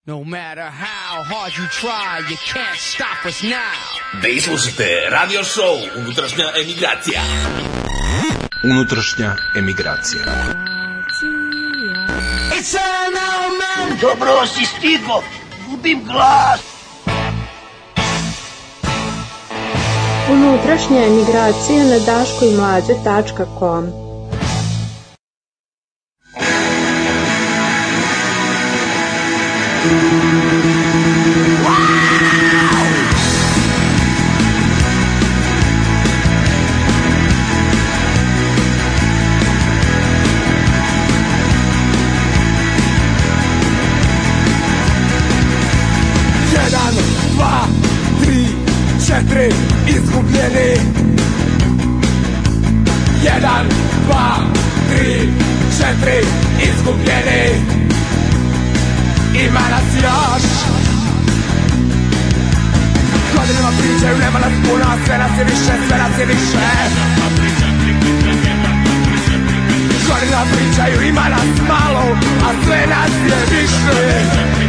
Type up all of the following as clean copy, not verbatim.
No matter how hard you try, you can't stop us now. Da slušate radio show Unutrašnja emigracija. Unutrašnja emigracija. Dobro si stigo, gubim glas. Unutrašnja emigracija na daškoimlađe.com. Izgubljeni 1, 2, 3, 4 izgubljeni. Ima nas još. Godinama pričaju, nema nas puno, sve nas je više, sve nas je više. Godinama pričaju, ima nas malo, a sve nas je više.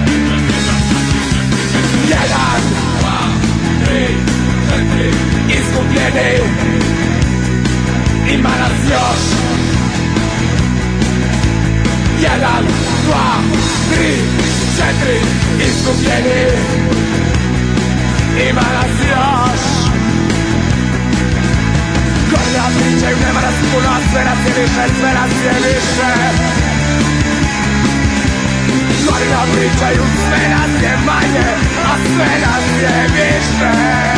1, 2, 3, 4 izgubljeni. Ima nas još. 1, 2, 3, 4 izgubljeni. Ima nas još. Godina pričaju, nema nas puno, a sve nas je više, sve nas je više. Godina pričaju, sve nas je manje, a sve nas je više.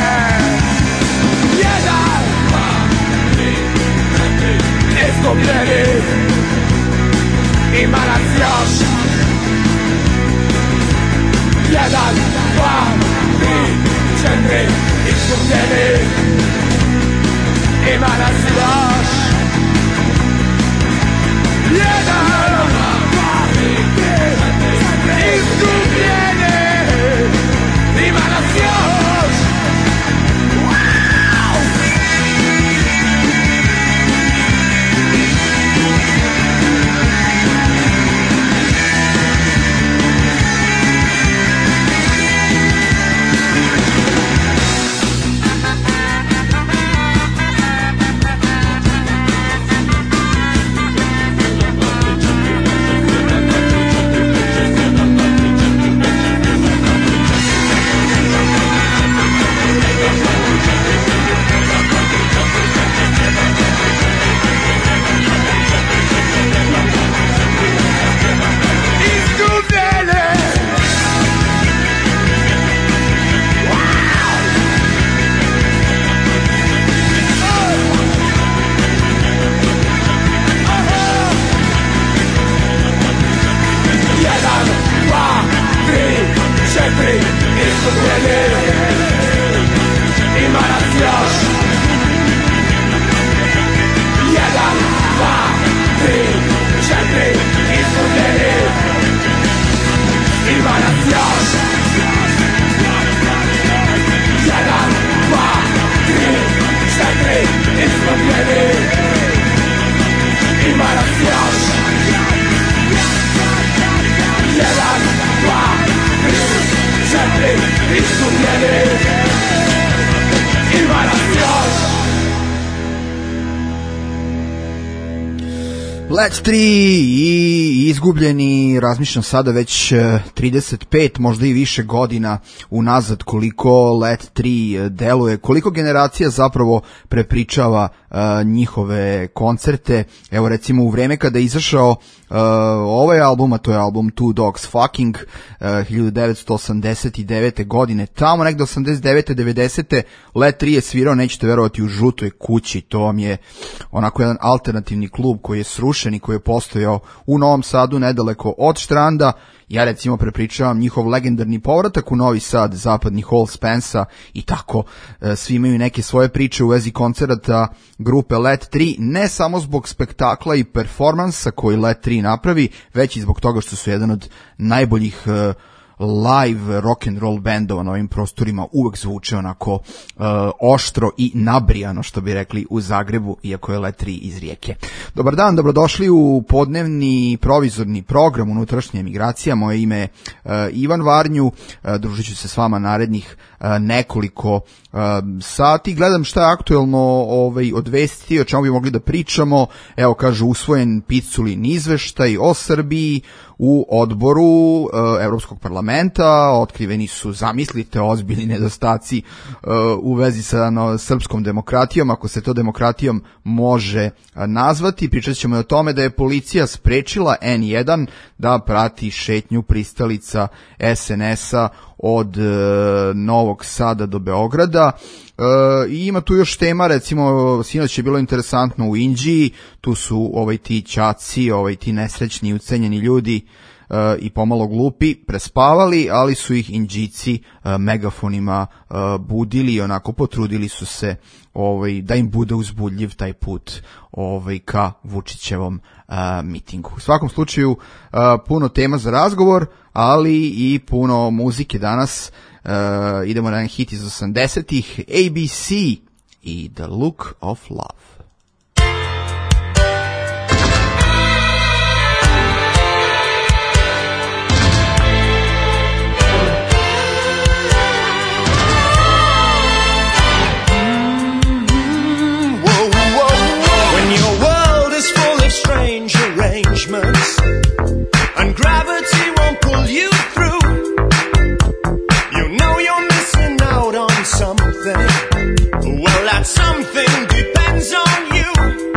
1, 2, 3, 4 izgubljeni. Ima nas još. 1, 2, 3, 4 izgubljeni. Ima nas još. 1, 2, 3, 4 izgubljeni. Ima nas još. Let 3 i izgubljeni, razmišljam sada već 35, možda i više godina unazad koliko Let 3 deluje, koliko generacija zapravo prepričava njihove koncerte. Evo recimo u vreme kada je izašao ovaj album, a to je album Two Dogs Fucking 1989. godine, tamo negde 89. 90. Let 3 je svirao, nećete verovati, u Žutoj kući. To vam je onako jedan alternativni klub koji je srušen i koji je postojao u Novom Sadu nedaleko od Štranda. Ja recimo prepričavam njihov legendarni povratak u Novi Sad, zapadni hall Spensa i tako. Svi imaju neke svoje priče u vezi koncerata grupe Let 3, ne samo zbog spektakla i performansa koji Let 3 napravi, već i zbog toga što su jedan od najboljih live rock and roll bendova na ovim prostorima uvek zvuče onako oštro i nabrijano, što bi rekli u Zagrebu, iako je Let 3 iz Rijeke. Dobar dan, dobrodošli u podnevni provizorni program Unutrašnja emigracija. Moje ime je Ivan Varnju, družit ću se s vama narednih nekoliko sati. Gledam šta je aktuelno od vesti, o čemu bi mogli da pričamo. Evo, kaže, usvojen Piculin izveštaj o Srbiji u odboru Evropskog parlamenta. Otkriveni su, zamislite, ozbiljni nedostaci u vezi sa srpskom demokratijom, ako se to demokratijom može nazvati. Pričat ćemo i o tome da je policija sprečila N1 da prati šetnju pristalica SNS-a od Novog Sada do Beograda. I ima tu još tema, recimo sinoć je bilo interesantno u Inđiji, tu su ti ćaci, ti nesrećni ucenjeni ljudi i pomalo glupi prespavali, ali su ih Inđici megafonima budili i onako potrudili su se da im bude uzbudljiv taj put ka Vučićevom mitingu. U svakom slučaju puno tema za razgovor, ali i puno muzike danas. Idemo na jedan hit iz 80-ih, ABC i The Look of Love. Strange arrangements and gravity won't pull you through. You know you're missing out on something. Well, that something depends on you.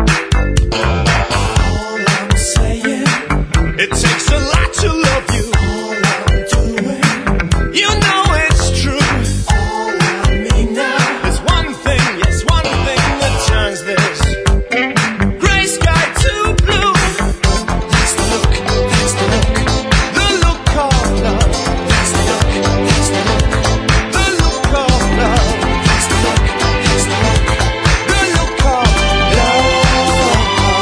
All I'm saying, it takes a lot to love you. All I'm doing, you know it's true. All I mean now is one thing, yes, one thing that turns this gray sky to blue. That's the look, that's the look, the look of love. That's the look, that's the look, the look of love. That's the look, that's the look, the look of love.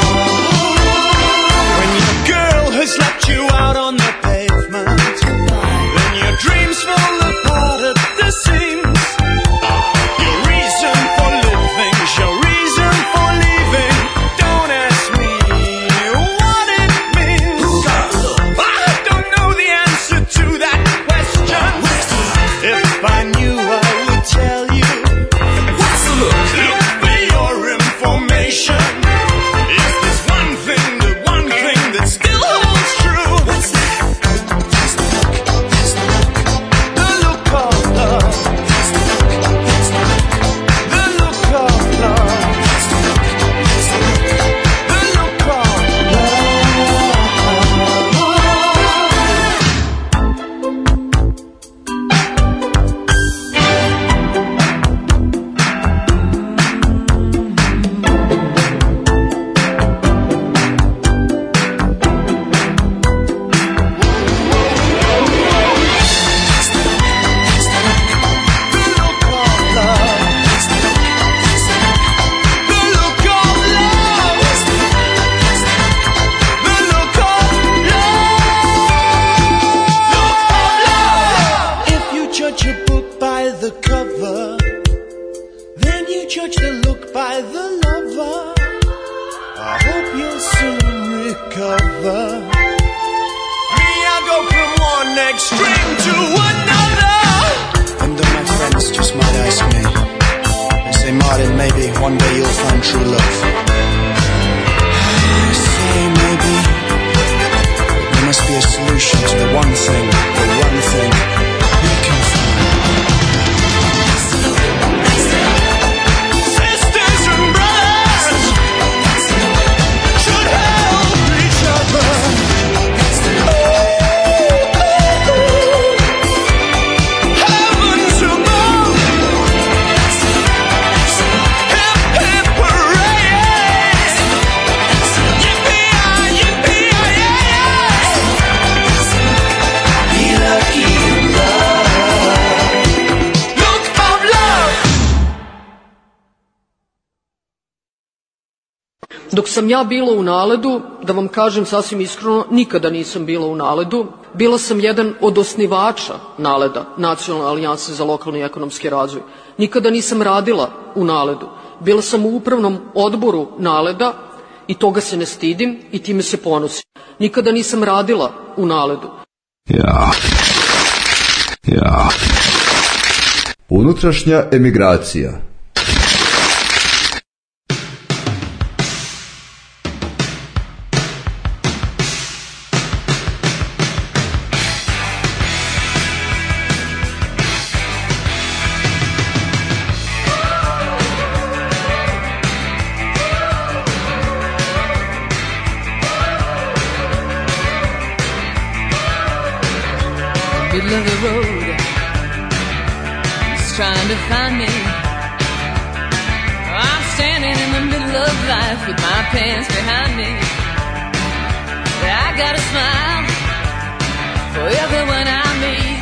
When your girl has left you out on the pavement, then your dreams fall apart at the seams. Your reason for living, your reason for leaving. Don't ask me what it means. I don't know the answer to that question. If I knew, I would tell you. What's the look? Look for your information. Is this one thing, the one thing that still holds true? What's that? That's the look, that's the look, the look of love. That's the look, that's the look, the look of love. That's the look, that's the look, the look of if you judge a book by the cover, then you judge the look by the lover. I hope you'll soon recover. Me, I go from one extreme to another. And then my friends just might ask me, they say, Martin, maybe one day you'll find true love. I say maybe, but there must be a solution to the one thing we can find. Sisters and brothers should help each other. Heavens above. Hip, hip, hooray. Yippee-yi-yi-yi-yi. Dok sam ja bila u NALED-u, da vam kažem sasvim iskreno, nikada nisam bila u NALED-u. Bila sam jedan od osnivača NALED-a, Nacionalne alijanse za lokalni i ekonomski razvoj. Nikada nisam radila u NALED-u. Bila sam u upravnom odboru NALED-a i toga se ne stidim i time se ponosim. Nikada nisam radila u NALED-u. Unutrašnja emigracija. Middle of the road, he's trying to find me. I'm standing in the middle of life with my pants behind me. I got a smile for everyone I meet,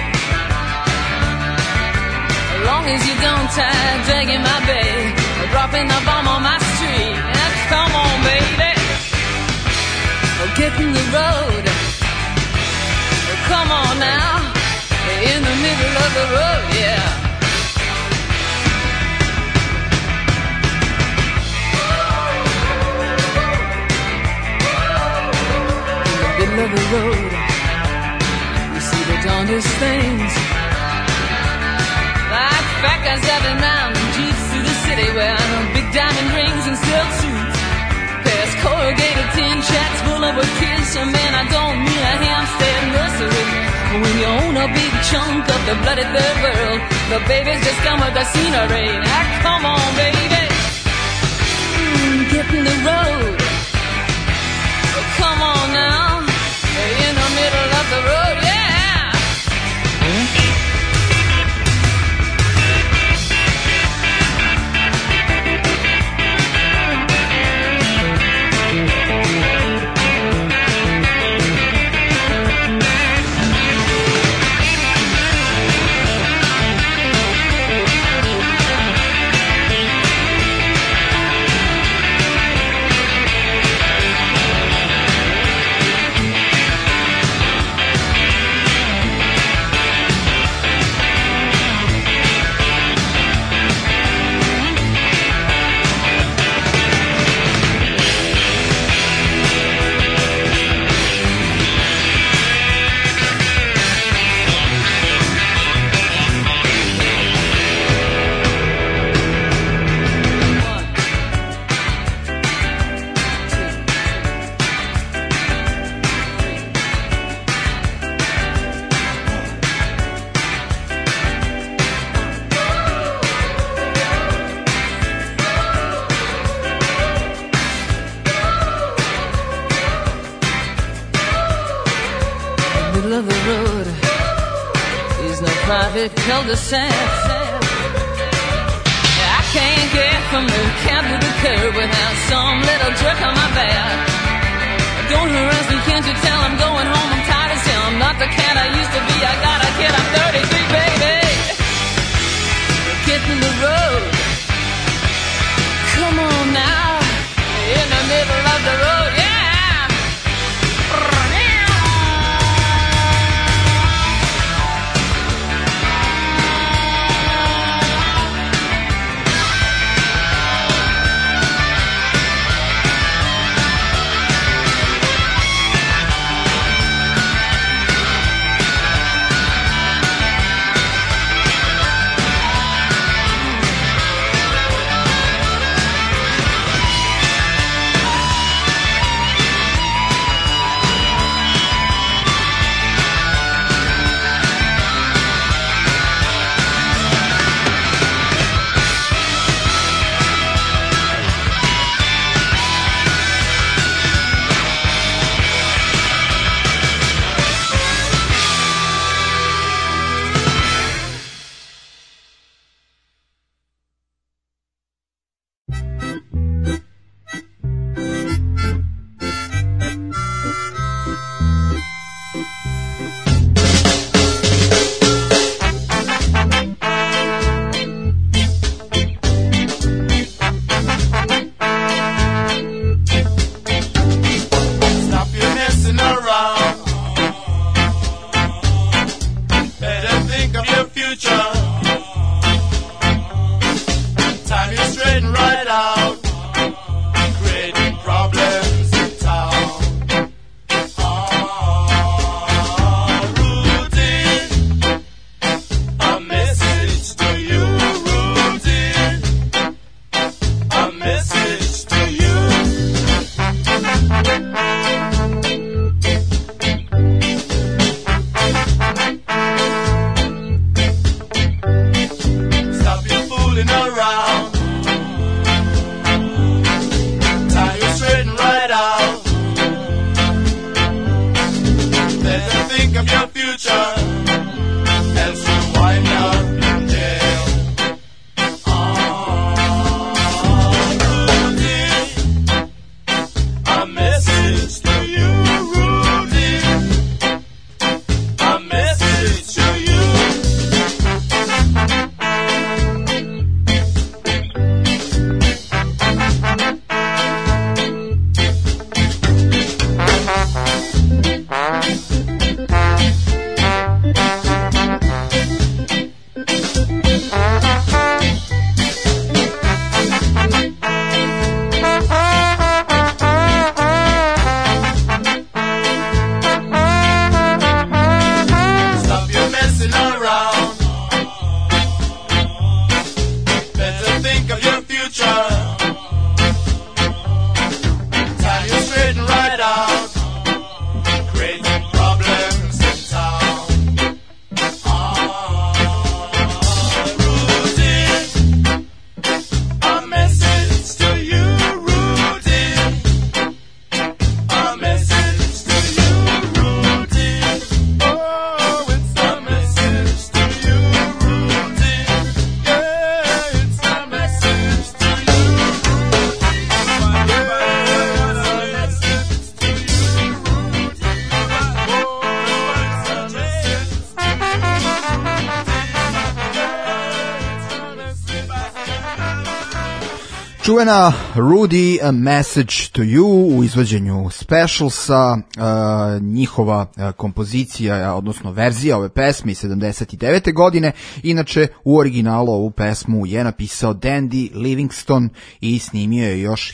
as long as you don't tie dragging my bag or dropping the bomb on my street. Now, come on, baby, get in the road. Come on now, in the middle of the road, yeah. In the middle of the road, you see the darndest things, like fat guys driving round in jeeps through the city wearing big diamond rings and silk suits, past corrugated tin shacks full of kids. So man, I don't mean a Hampstead nursery. When you own a big chunk of the bloody third world, the babies just come with the scenery. Now come on, baby, get in the road. Oh, come on now, in the middle of the road, yeah. Cul-de-sac. I can't get from the cab to the curb without some little jerk on my back. Don't harass me, can't you tell I'm going home? I'm tired as hell. I'm not the cat I used to be. I got a kid, I'm 33, baby. Get in the road. Come on now, in the middle of the road, yeah. of your future. Time you straighten right out, creating problems in town. Routine, a message to you. Routine, a message to you. Stop your fooling around. Time you straighten right out. Better think of your future, else you wind up in jail. Routine, a message to you. Routine, a message to you. Stop your messing around. Better think of your future. Time you straighten right out, creating problems in town. Routine, a message to you. Routine, a message to you. Routine, oh, it's a message to you. Routine, yeah, it's a message to you. Čuvena Rudy, A Message to You u izvođenju Specialsa, njihova kompozicija, odnosno verzija ove pesme iz 79. godine. Inače, u originalu ovu pesmu je napisao Dandy Livingstone i snimio je još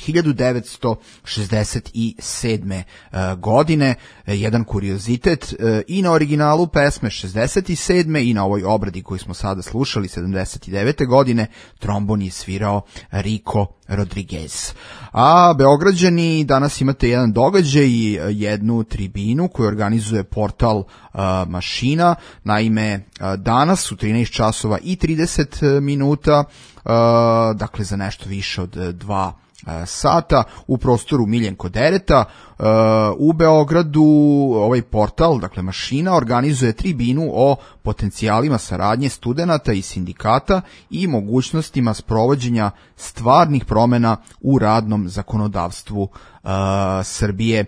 1967. godine. Jedan kuriozitet, i na originalu pesme 67. i na ovoj obradi koju smo sada slušali 79. godine trombon je svirao Rico Rodriguez. A Beograđani, danas imate jedan događaj i jednu tribinu koju organizuje portal Mašina. Naime, danas u 13 časova i 30 minuta, dakle za nešto više od 2 sata, u prostoru Miljenko Dereta u Beogradu, ovaj portal, dakle Mašina, organizuje tribinu o potencijalima saradnje studenata i sindikata i mogućnostima sprovođenja stvarnih promena u radnom zakonodavstvu Srbije.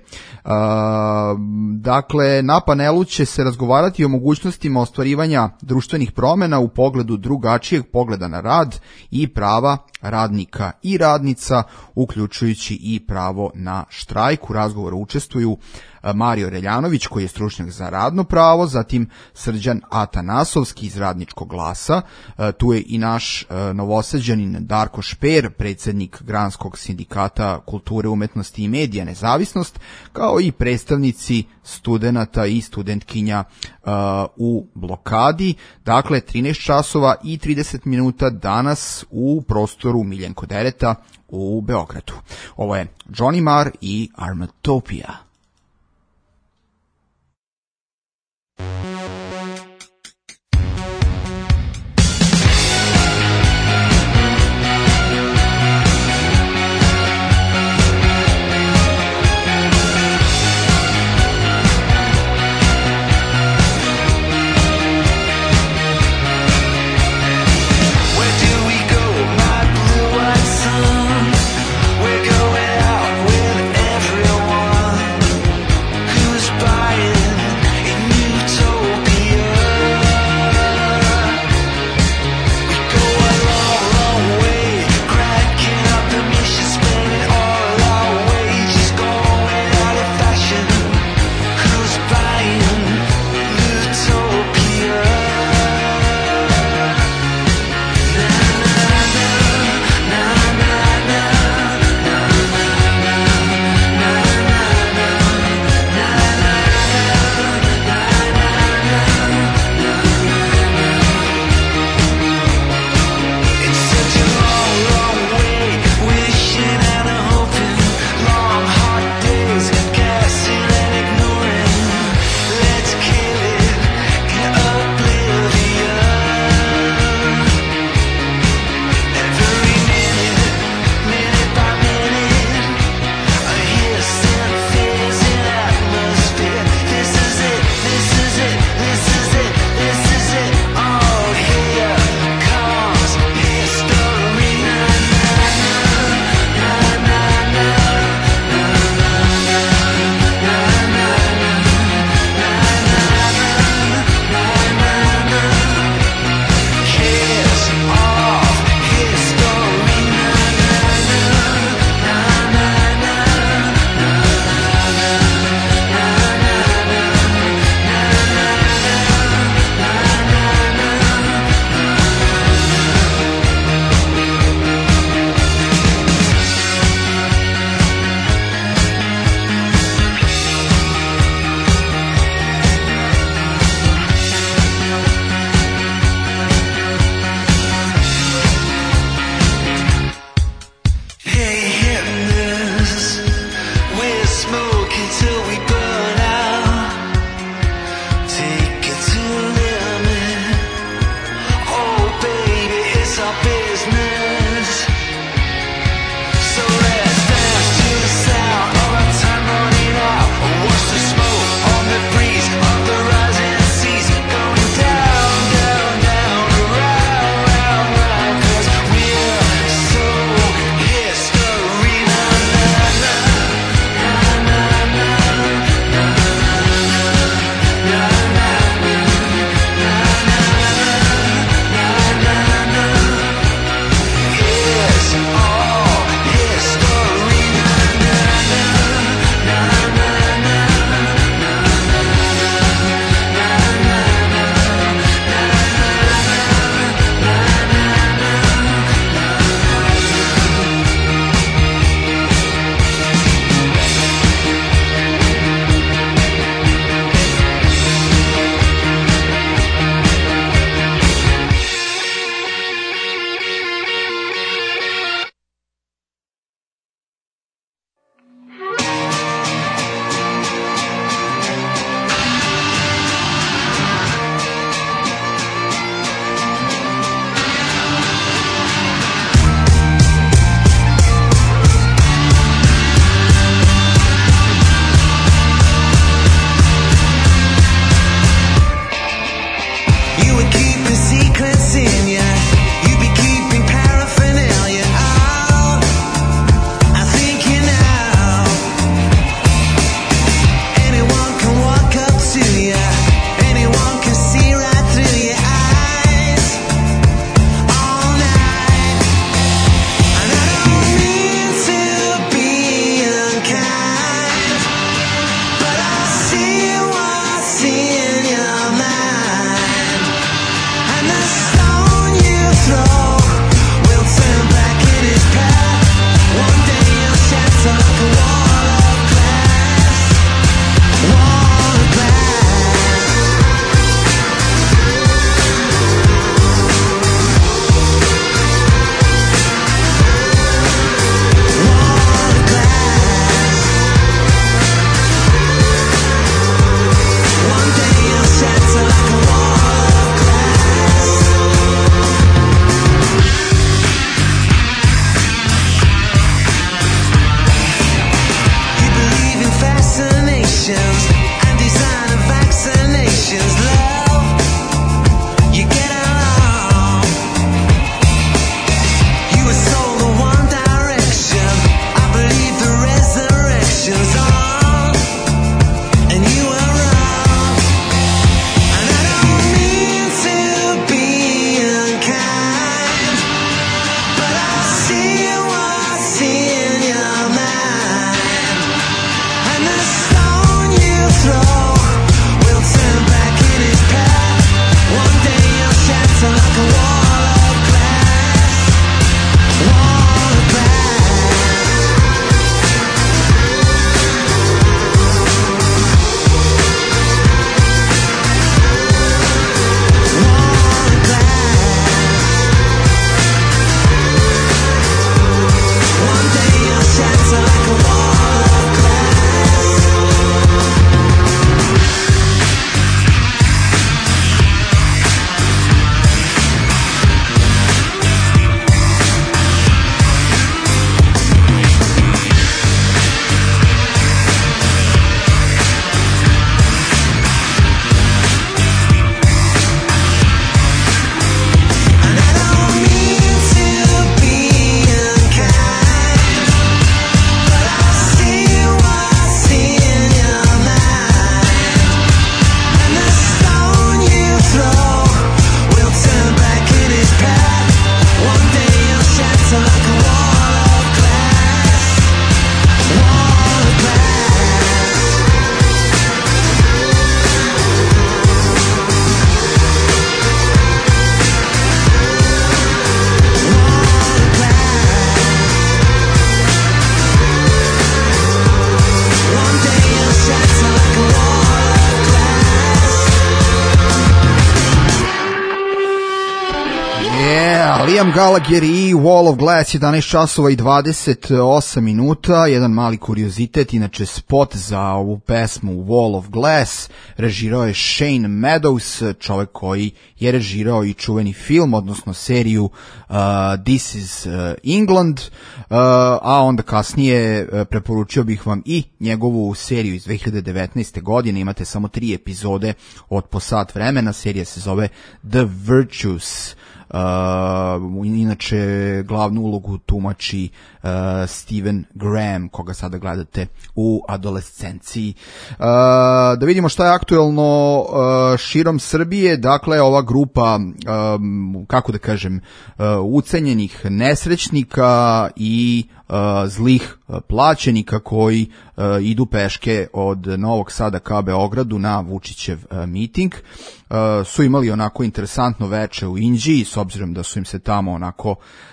Dakle, na panelu će se razgovarati o mogućnostima ostvarivanja društvenih promena u pogledu drugačijeg pogleda na rad i prava radnika i radnica, uključujući i pravo na štrajk. U razgovoru učestvuju Mario Reljanović, koji je stručnjak za radno pravo, zatim Srđan Atanasovski iz Radničkog glasa, tu je i naš Novosađanin Darko Šper, predsjednik Granskog sindikata kulture, umetnosti i medija Nezavisnost, kao i predstavnici studenata i studentkinja u blokadi. Dakle, 13 časova i 30 minuta danas u prostoru Miljenko Dereta u Beogradu. Ovo je Johnny Marr i Armatopia. We're going out with everyone. our business. So let's dance to the sound of our time running out. Watch the smoke on the breeze of the rising seas, going down, down, down, around, round, round. 'Cause we're so history. Na na na na na na na na na. Liam Gallagher i Wall of Glass, 11 časova i 28 minuta, jedan mali kuriozitet, inače spot za ovu pesmu Wall of Glass režirao je Shane Meadows, čovjek koji je režirao i čuveni film, odnosno seriju This is England, a onda kasnije preporučio bih vam i njegovu seriju iz 2019. godine, imate samo 3 epizode od po sat vremena, serija se zove The Virtues. Inače glavnu ulogu tumači Stephen Graham, koga sada gledate u adolescenciji. Da vidimo šta je aktuelno širom Srbije. Dakle, ova grupa, kako da kažem, ucenjenih nesrećnika i zlih plaćenika koji idu peške od Novog Sada ka Beogradu na Vučićev miting, su imali onako interesantno veče u Inđiji, s obzirom da su im se tamo onako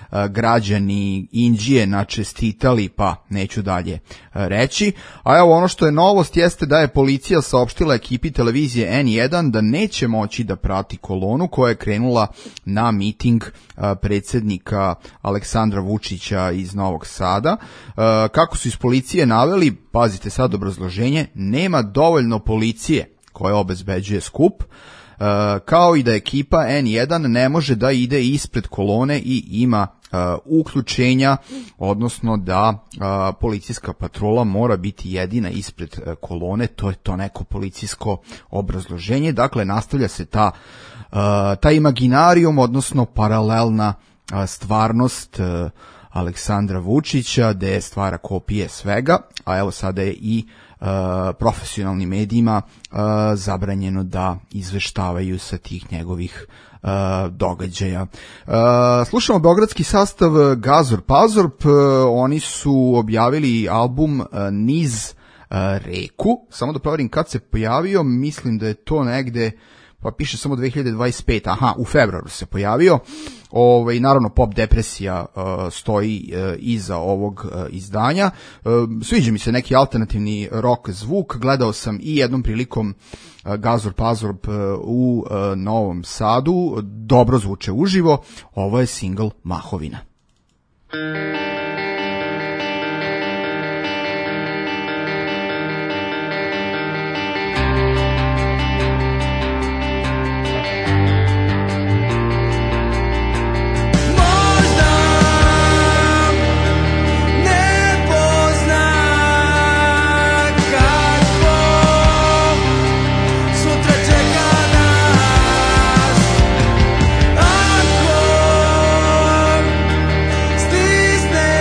građani Inđije načestitali, pa neću dalje reći. A evo, ono što je novost jeste da je policija saopštila ekipi televizije N1 da neće moći da prati kolonu koja je krenula na miting predsjednika Aleksandra Vučića iz Novog Sada. Kako su iz policije naveli, pazite sad obrazloženje, nema dovoljno policije koja obezbeđuje skup, kao i da ekipa N1 ne može da ide ispred kolone i ima uključenja, odnosno da policijska patrola mora biti jedina ispred kolone, to je to neko policijsko obrazloženje. Dakle, nastavlja se ta imaginarijum, odnosno paralelna stvarnost Aleksandra Vučića, gde stvara kopije svega, a evo sada je i profesionalnim medijima zabranjeno da izveštavaju sa tih njegovih događaja. Slušamo beogradski sastav Gazorp Azorp, oni su objavili album Niz reku, samo da proverim kad se pojavio, mislim da je to negde, pa piše samo 2025, aha, u februaru se pojavio. Naravno, Pop Depresija stoji iza ovog izdanja. Sviđa mi se neki alternativni rock zvuk, gledao sam i jednom prilikom Gazorp Azorp u Novom Sadu, dobro zvuče uživo, ovo je singl Mahovina. Stisne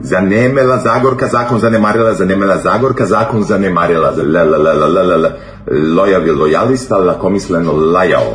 Zanemela Zagorka, zakon zanemarila, zanemela Zagorka, zakon zanemarila, lojav je lojalista, lakomisleno lajao.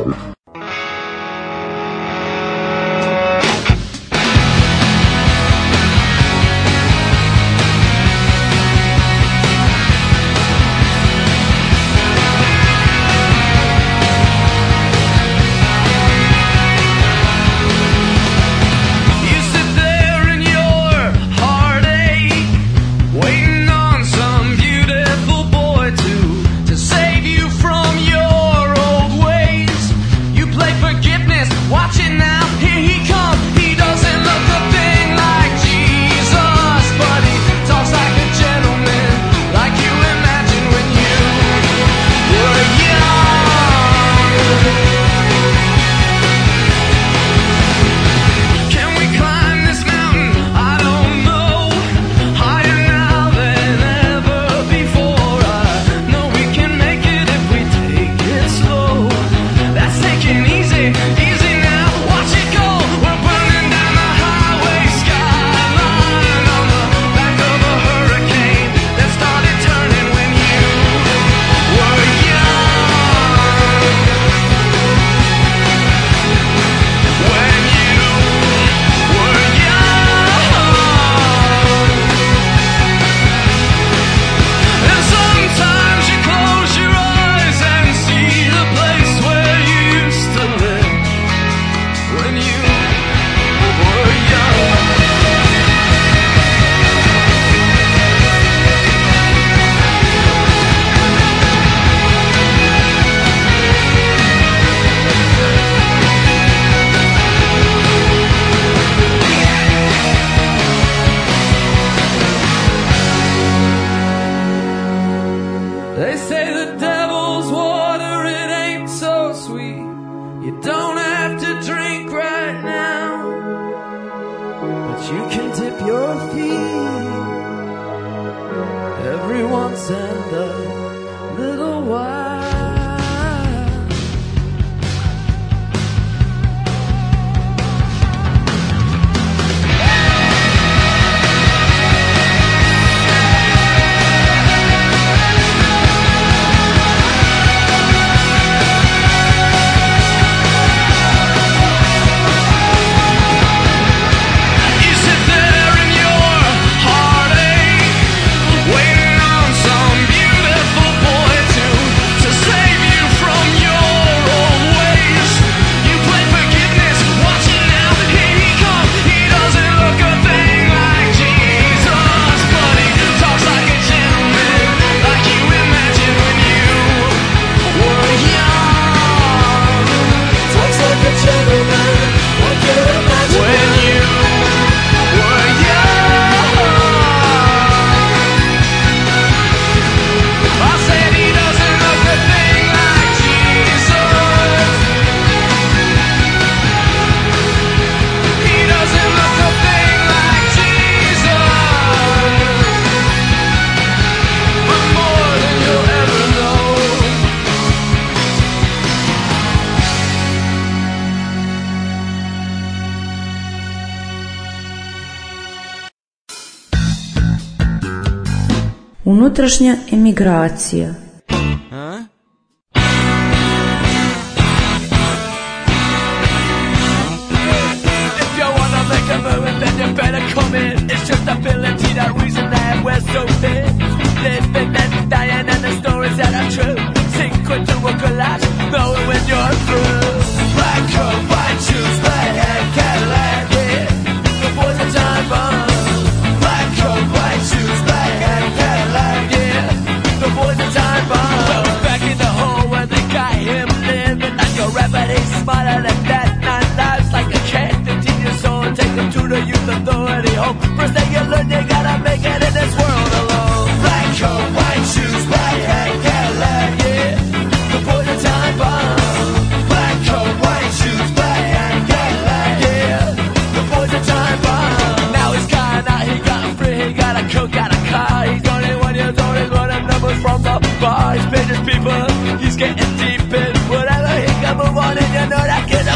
Unutrašnja emigracija.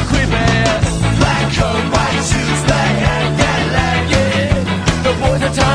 Black coat, white shoes, black hat, Cadillac, yeah. The boys are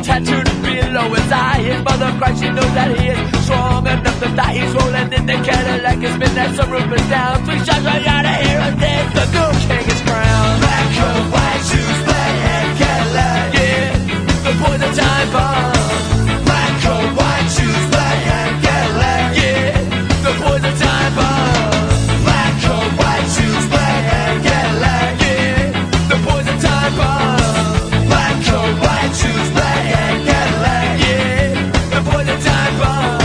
tattooed below his eye. His mother cries, she knows that he is strong enough to die. He's rolling in the Cadillac, it's been that some roof is down. 3 shots right out of here and there's the Goon King is crowned. Black coat, white shoes, black hat, Cadillac. Yeah, the poison time bomb. Black coat, white shoes, black hat, Cadillac. Yeah, the poison time bomb. Black coat, white shoes, black hat, Cadillac. Yeah, the poison time bomb. Black coat, white shoes, black hat, Cadillac. Yeah, the poison time bomb.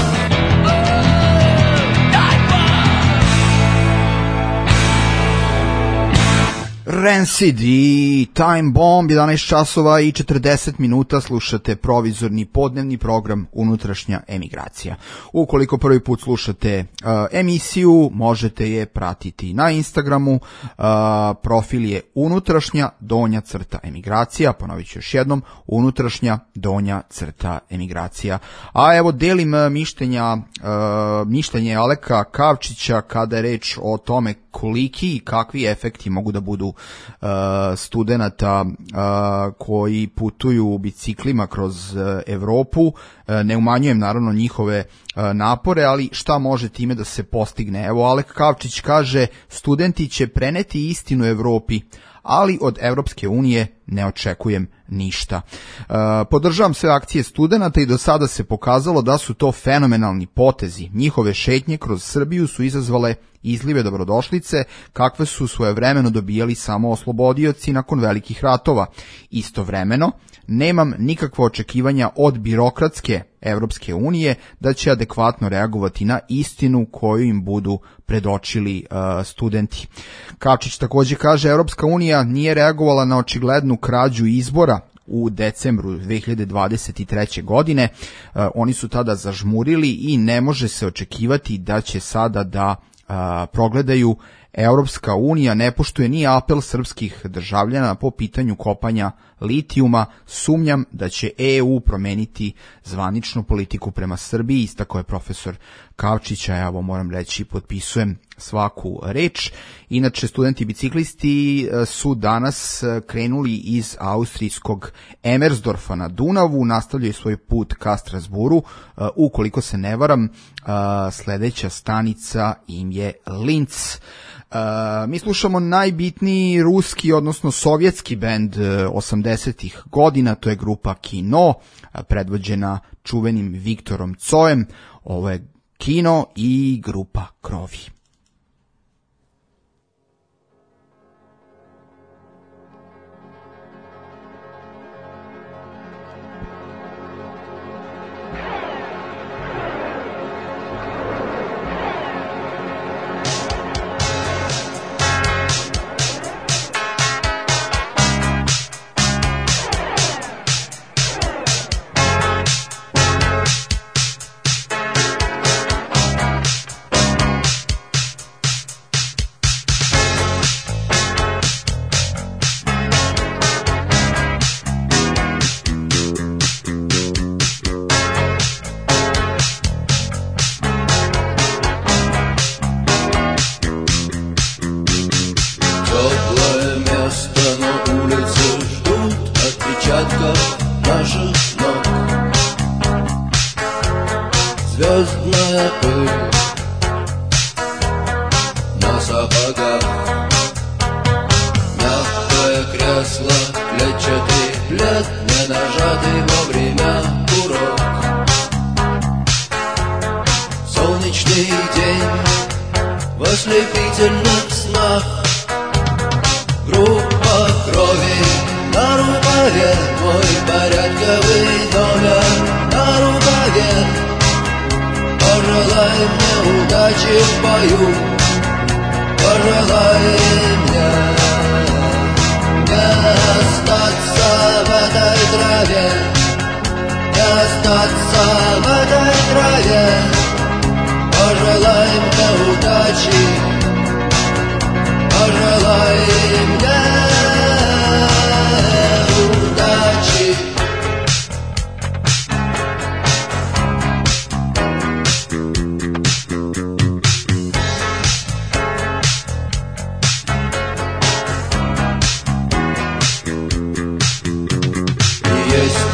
Rancid i Time Bomb, 11 časova i 40 minuta, slušate provizorni podnevni program Unutrašnja emigracija. Ukoliko prvi put slušate emisiju, možete je pratiti na Instagramu, profil je unutrašnja_emigracija, ponovit ću još jednom, unutrašnja_emigracija. A evo delim mišljenje Aleka Kavčića kada je reč o tome koliki i kakvi efekti mogu da budu studenata koji putuju biciklima kroz Evropu. Ne umanjujem naravno njihove napore, ali šta može time da se postigne? Evo, Alek Kavčić kaže, studenti će preneti istinu Evropi, ali od Evropske unije ne očekujem ništa. Podržavam sve akcije studenata i do sada se pokazalo da su to fenomenalni potezi. Njihove šetnje kroz Srbiju su izazvale izlive dobrodošlice, kakve su svojevremeno dobijali samo oslobodioci nakon velikih ratova. Istovremeno, nemam nikakva očekivanja od birokratske Evropske unije da će adekvatno reagovati na istinu koju im budu predočili studenti. Kavčić takođe kaže, Evropska unija nije reagovala na očiglednu krađu izbora u decembru 2023. godine. Oni su tada zažmurili i ne može se očekivati da će sada da progledaju. Evropska unija ne poštuje ni apel srpskih državljana po pitanju kopanja litijuma. Sumnjam da će EU promeniti zvaničnu politiku prema Srbiji, istakao je profesor Kavčić, a evo moram reći, potpisujem svaku reč. Inače, studenti biciklisti su danas krenuli iz austrijskog Emersdorfa na Dunavu, nastavljaju svoj put ka Strasburu. Ukoliko se ne varam, sledeća stanica im je Linz. Mi slušamo najbitniji ruski, odnosno sovjetski bend 80-ih godina, to je grupa Kino, predvođena čuvenim Viktorom Cojem. Ovo je Kino i grupa Krovi.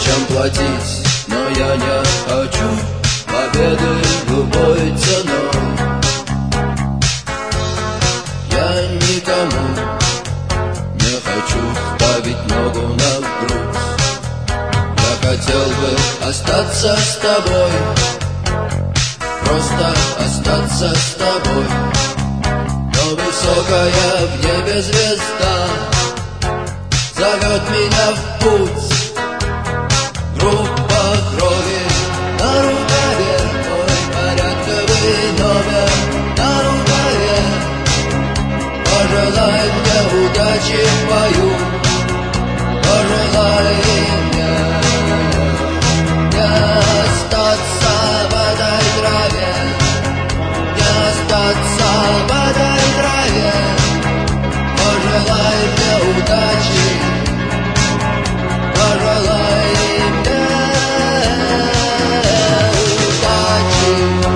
чем платить, но я не хочу победы любой ценой. Я никому не хочу ставить ногу на грудь. Я хотел бы остаться с тобой, просто остаться с тобой. Но высокая в небе звезда зовет меня в путь. Группа крови на рукаве, мой порядковый номер на рукаве. Пожелай мне удачи в бою, пожелай мне не остаться в этой траве, не остаться в этой траве. Пожелай мне удачи, пожелай мне удачи.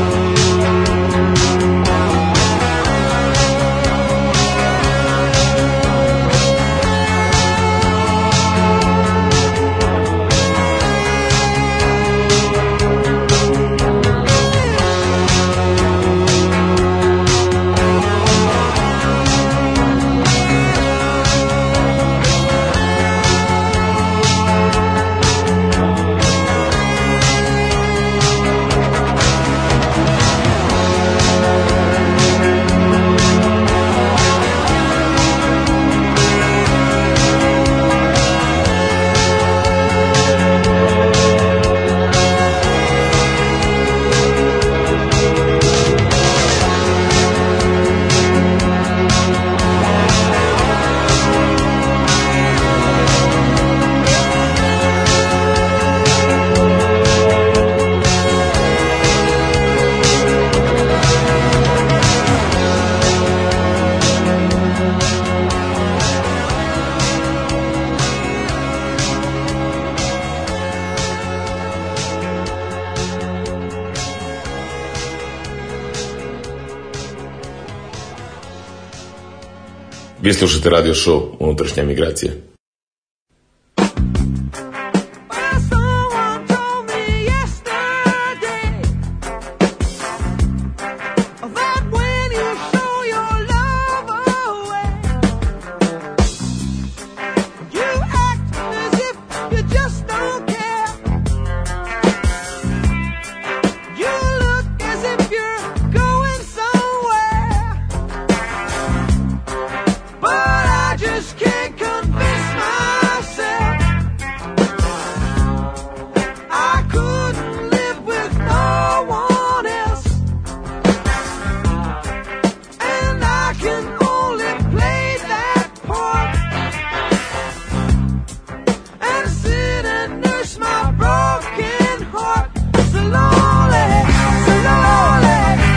Vi slušate radio show Unutrašnja migracija.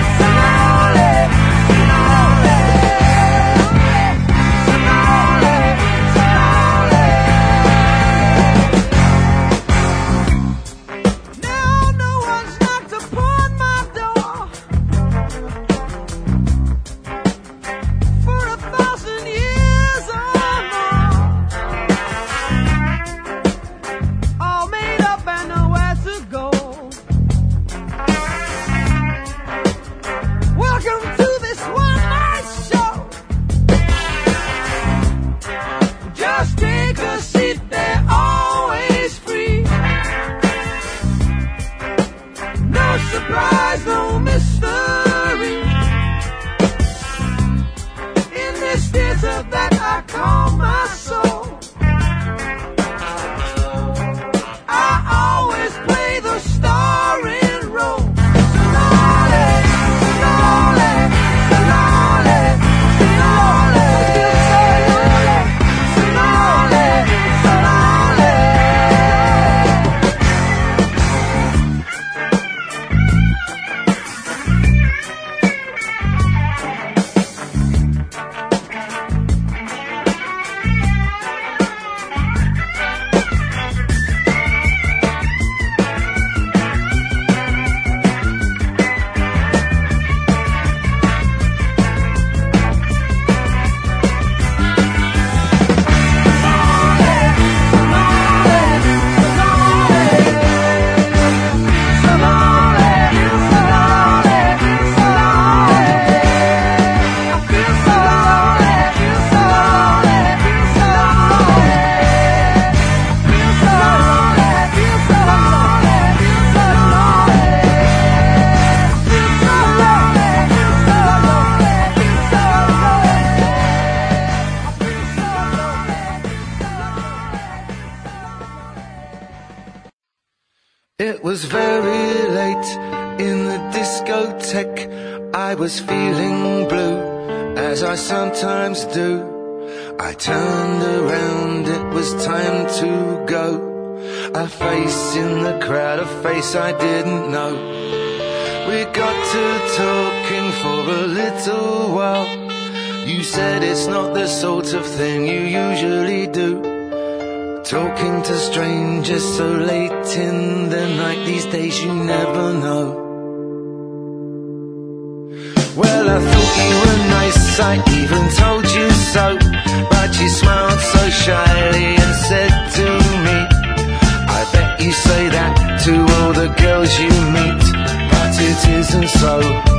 Lonely, It was very late in the discotheque. I was feeling blue, as I sometimes do. I turned around, it was time to go. A face in the crowd, a face I didn't know. We got to talking for a little while. You said it's not the sort of thing you usually do, talking to strangers so late in the night. These days you never know. Well, I thought you were nice, I even told you so, but you smiled so shyly and said to me, I bet you say that to all the girls you meet, but it isn't so.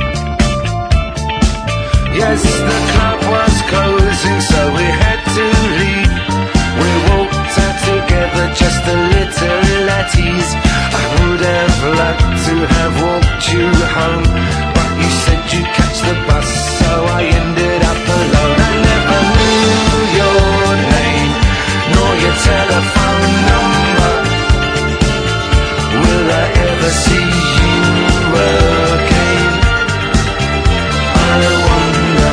Yes, the club was closing, so we had to leave. We walked out together, just a little at ease. I would have liked to have walked you home, but you said you'd catch the bus, so I ended up alone. I never knew your name, nor your telephone number. Will I ever see you again? I wonder.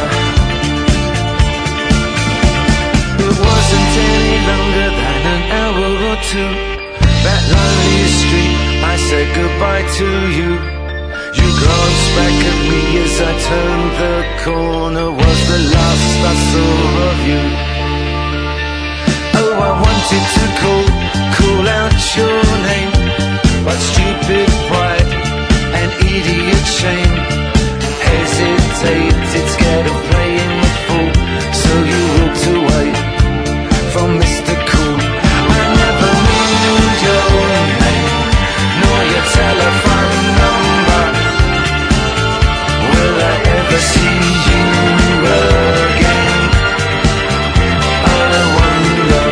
It wasn't any longer than an hour or two. That lonely street, I said goodbye to you. You glanced back at me as I turned the corner. Was the last I saw of you. Oh, I wanted to call out your name, but stupid pride and idiot shame hesitated, scared of playing the fool. So you walked away from Mr. Cool. I never knew your name, nor your telephone number. Will I ever see you again? I wonder.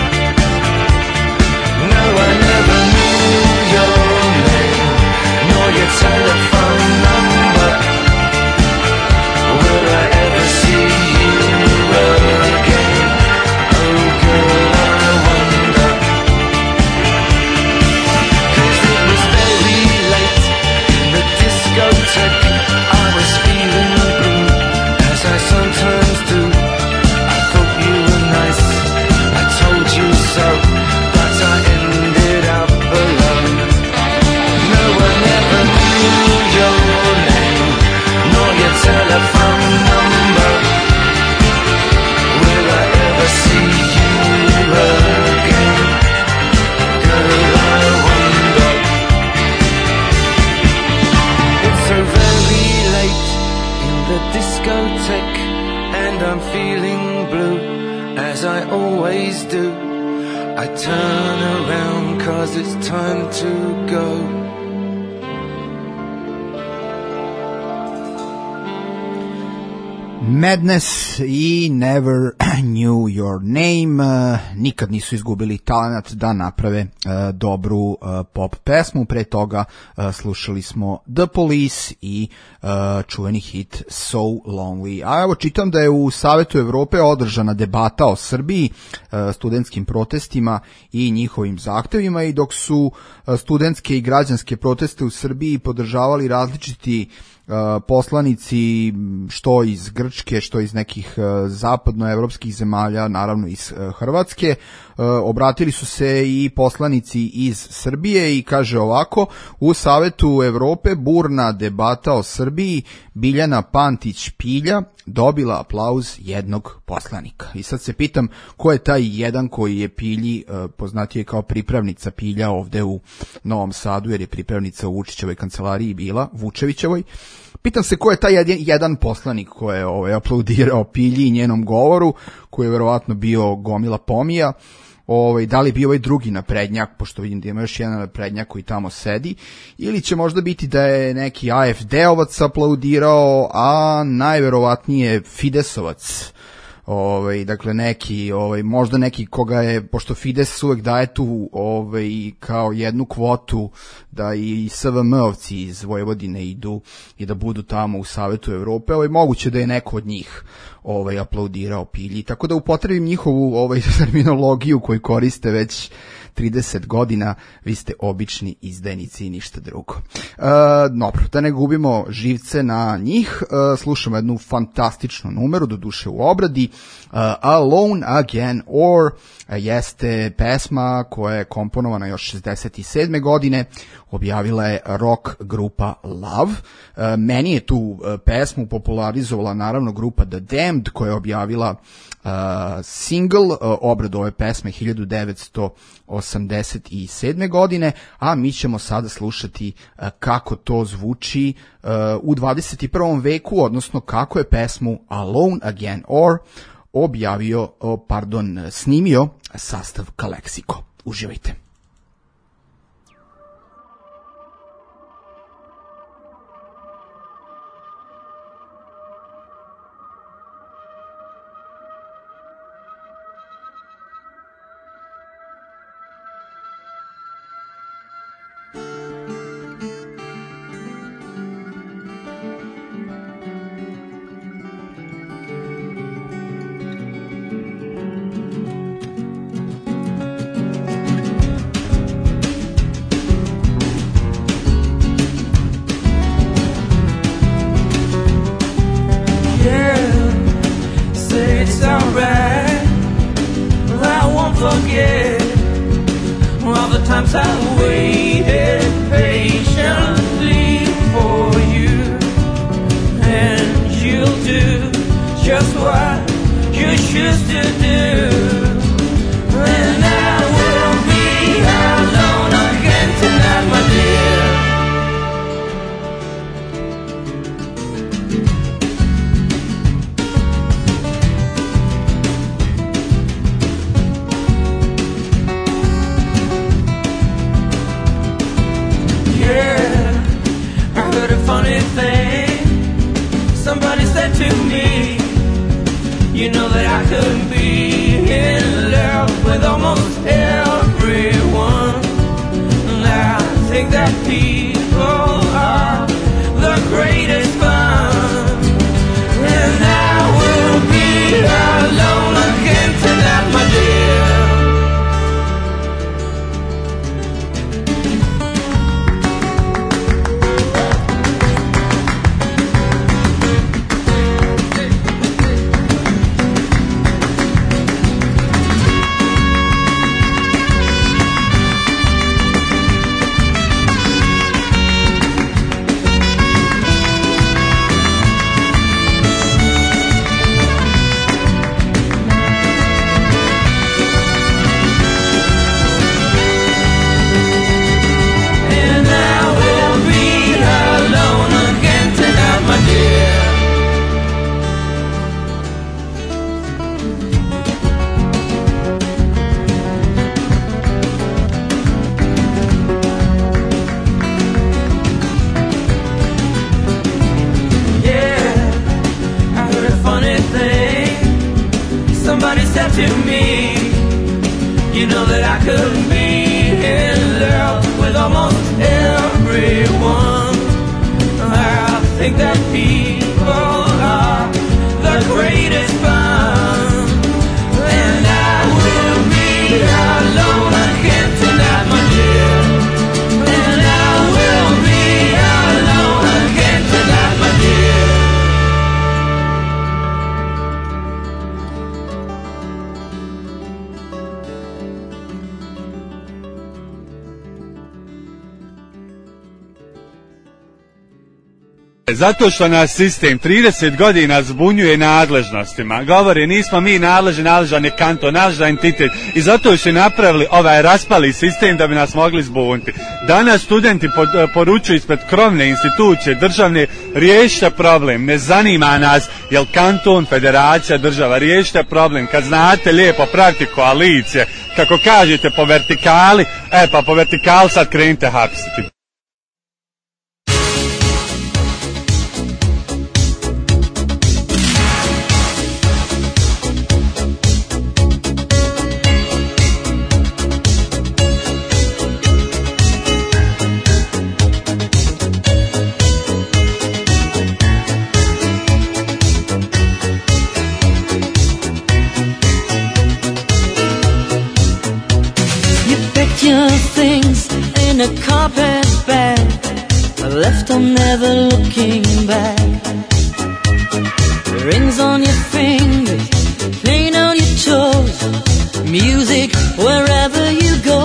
No, I never knew your name, nor your telephone number. Will I ever see you again? Oh girl, I wonder. 'Cause it was very late in the discotheque. I was feeling blue, as I sometimes do. I thought you were nice, I told you so, but I ended up alone. No one ever knew your name, nor your telephone number. Will I ever see you again? Girl, I wonder. It's so very late in the discotheque, and I'm feeling blue, as I always do. I turn around 'cause it's time to go. Madness i Never Knew Your Name nikad nisu izgubili talent da naprave dobru pop pesmu. Pre toga slušali smo The Police i čuveni hit So Lonely. A evo čitam da je u Savetu Evrope održana debata o Srbiji, studentskim protestima i njihovim zahtevima, i dok su studentske i građanske proteste u Srbiji podržavali različiti poslanici, što iz Grčke, što iz nekih zapadnoevropskih zemalja, naravno iz Hrvatske, obratili su se i poslanici iz Srbije i kaže ovako: u Savetu Evrope burna debata o Srbiji, Biljana Pantić Pilja dobila aplauz jednog poslanika. I sad se pitam ko je taj jedan koji je Pilji poznatije kao pripravnica Pilja ovde u Novom Sadu, jer je pripravnica u Vučićevoj kancelariji bila, Vučevićevoj. Pitam se ko je taj jedan poslanik koji je aplaudirao Pilji i njenom govoru, koji je verovatno bio gomila pomija. Da li bi ovaj drugi naprednjak, pošto vidim da ima još jedan naprednjak koji tamo sedi, ili će možda biti da je neki AFD-ovac aplaudirao, a najverovatnije Fidesovac. Dakle neki, možda neki koga je, pošto Fides uvek daje tu kao jednu kvotu da i SVM-ovci iz Vojvodine idu i da budu tamo u Savetu Evrope, moguće da je neko od njih aplaudirao Pilji, tako da upotrebim njihovu terminologiju koju koriste već 30 godina, vi ste obični izdajnici i ništa drugo. Dobro, da ne gubimo živce na njih, slušamo jednu fantastičnu numeru, doduše u obradi. Alone Again Or jeste pesma koja je komponovana još 67. godine, objavila je rock grupa Love. Meni je tu pesmu popularizovala naravno grupa The Damned, koja je objavila single, obradu ove pesme 1987. godine, a mi ćemo sada slušati kako to zvuči u 21. veku, odnosno kako je pesmu Alone Again Or snimio sastav Calexico. Uživajte. Forget all the times I waited patiently for you, and you'll do just what you choose to do, and I will be alone again tonight, my dear. Funny thing, somebody said to me, you know that I could be in love with almost everyone. And I think that people are the greatest fun, and I will be alone again tonight, my dear. To me, you know that I could be in love with almost everyone. I think that people are the greatest fun, and I will be alone again tonight, my dear. And I will be alone again tonight, my dear. Zato što nas sistem 30 godina zbunjuje nadležnostima. Govori, nismo mi nadležan je kanton, nadležan entitet. I zato su napravili ovaj raspali sistem da bi nas mogli zbuniti. Danas studenti poručuju ispred krovne institucije državne, riješite problem, ne zanima nas jel kanton, federacija, država, riješite problem. Kad znate lijepo praviti koalicije, kako kažete po vertikali, pa po vertikali sad krenite hapsiti. your things in a carpet bag, left on never looking back. Rings on your fingers, paint on your toes, music wherever you go.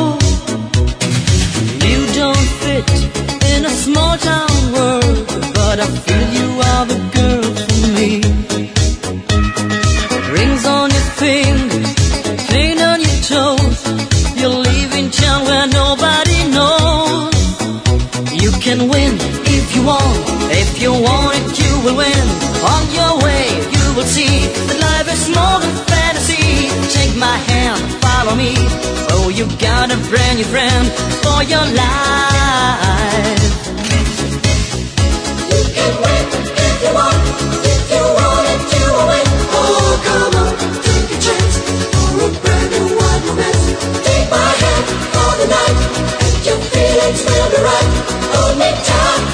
You don't fit in a small town world, but I feel you are the girl for me. Rings on your fingers, paint on your toes, you're leaving town where nobody knows. You can win if you want it you will win. On your way you will see that life is more than fantasy. Take my hand, follow me, oh you got a brand new friend for your life. You can win if you want it you will win. Oh come on, take a chance for a brand new wild romance. Take my hand for the night and your feelings will be right. Hold me tight,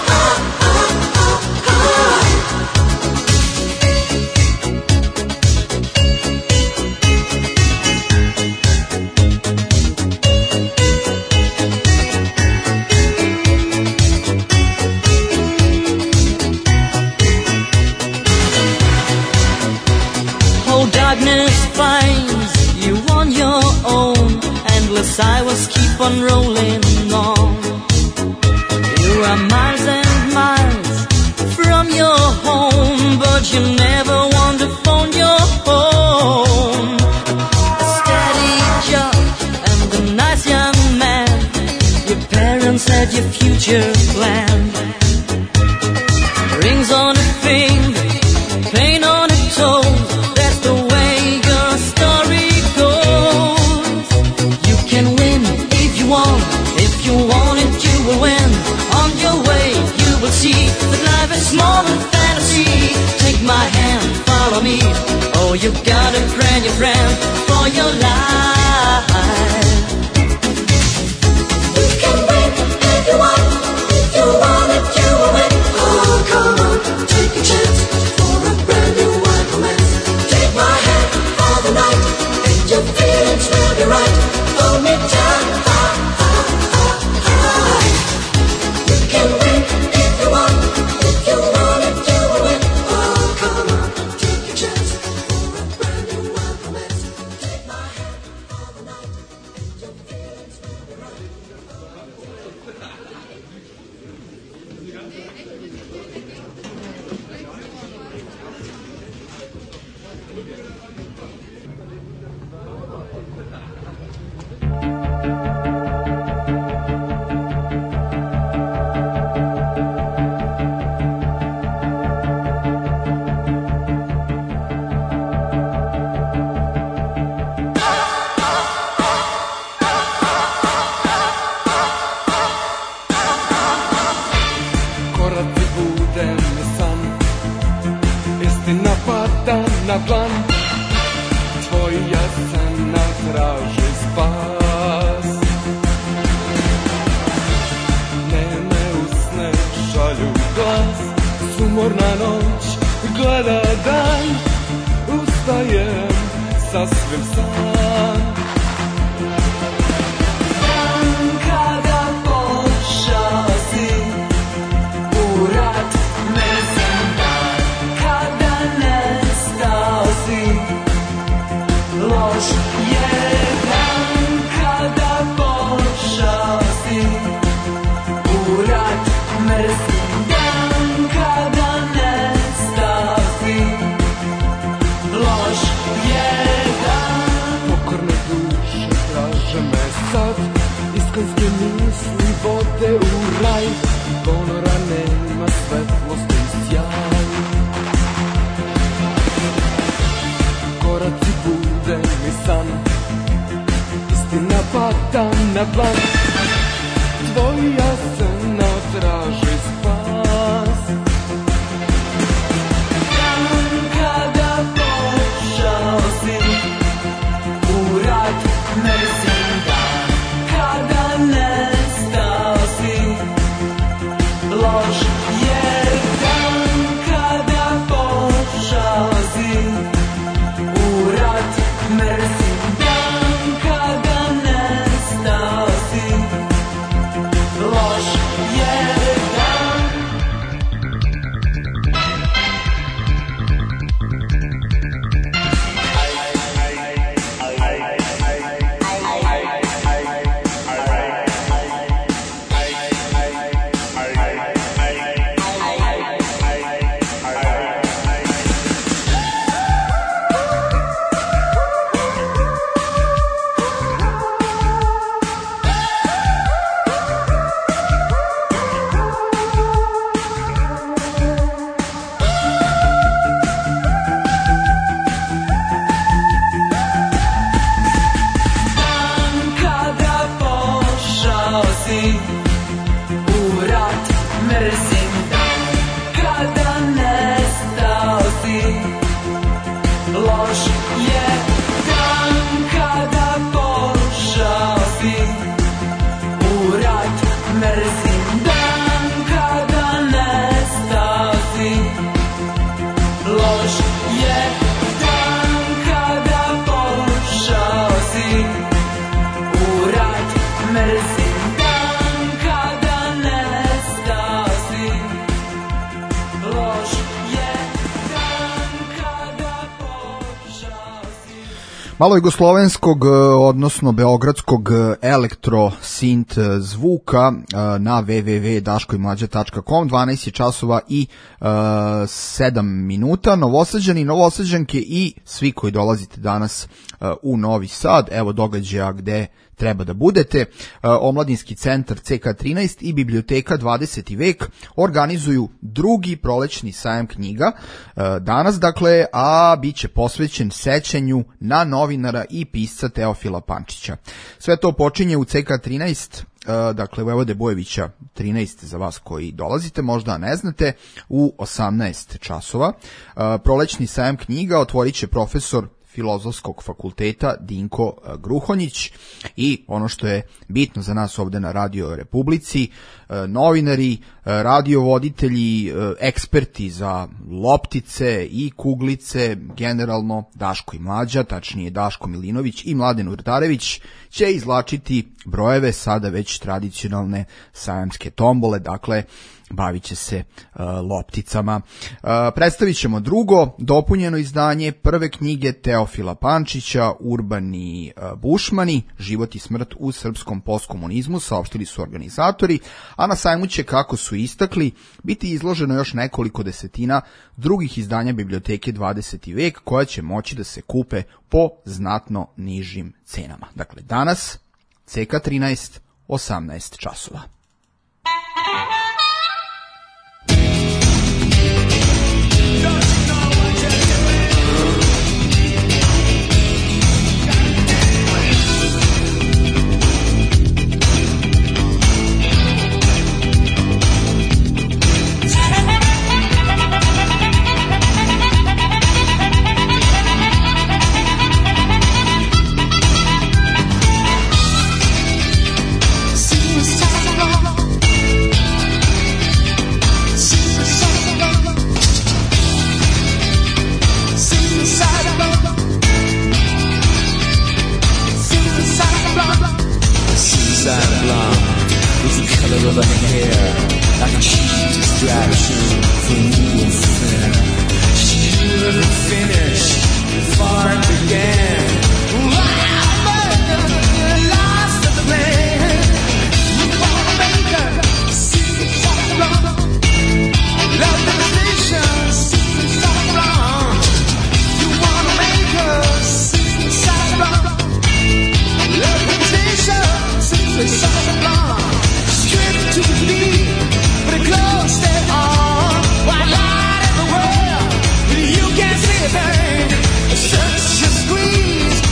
darkness finds you on your own, endless highways keep on rolling on. You are miles and miles from your home, but you never want to phone your home. A steady job and a nice young man, your parents had your future planned. Rings on a finger, paint on a toe, that's the way your story goes. You can win if you want it you will win. On your way you will see that life is more than fantasy. Take my hand, follow me, oh you got a brand new friend for your life. You can win if you want it you will win. Oh come on, take a chance for a brand new wild romance. Take my hand for the night and your feelings will be right. Hold me tight, you can win if you want it you will win. Oh come on, take a chance for a brand new wild romance. Take my hand for the night and your feelings will be right. Koraci bude mi san, istina pada na plan, tvoja sana traži spas. Neme usne šalju glas, sumorna noć gleda dan, ustajem sasvim sam. Dan kada pošao si u rat, mrzim dan kada nestao si. Loš je dan kada pošao si u rat, mrzim dan kada nestao si. Loš je dan. Pokorne duše traže me sad, iskonske misli vode u raj, ponora nema svetlosti i sjaj. Koraci bude mi san, istina pada na plan, tvoja sana traži spas. Dan kada pošao si u rat, mrzim dan kada nestao si. Loš je dan kada pošao si u rat, mrzim dan kada nestao Malo jugoslovenskog, odnosno beogradskog elektro synth zvuka na www.daškoimlađa.com. 12 je časova i 7 minuta. Novosađani, novosađanke i svi koji dolazite danas u Novi Sad, evo događaja gde treba da budete. Omladinski centar CK13 i biblioteka 20. vek organizuju drugi prolećni sajam knjiga danas, dakle, a bit će posvećen sećanju na novinara i pisca Teofila Pančića. Sve to počinje u CK13, dakle Vojvode Bojevića 13 za vas koji dolazite, možda ne znate, u 18 časova. Prolećni sajam knjiga otvorit će profesor Filozofskog fakulteta Dinko Gruhonjić i ono što je bitno za nas ovde na Radio Republici, novinari, radiovoditelji, eksperti za loptice i kuglice, generalno Daško i Mlađa, tačnije Daško Milinović i Mladen Urdarević će izvlačiti brojeve sada već tradicionalne sajamske tombole, dakle bavit će se lopticama. Predstavit ćemo drugo, dopunjeno izdanje prve knjige Teofila Pančića, Urbani bušmani, život i smrt u srpskom postkomunizmu, saopštili su organizatori, a na sajmu će, kako su istakli, biti izloženo još nekoliko desetina drugih izdanja biblioteke 20. vek, koja će moći da se kupe po znatno nižim cenama. Dakle, danas CK13, 18 časova. Of her hair, like a cheap distraction from new and fair. She couldn't finish before it began. Lost the plan. You wanna make her see something wrong. Love demonstration, see something wrong. You wanna make her see something wrong. Love demonstration, see something wrong. To the beat, but it closed it on. Why light in the world? You can't see a thing. Such a squeeze.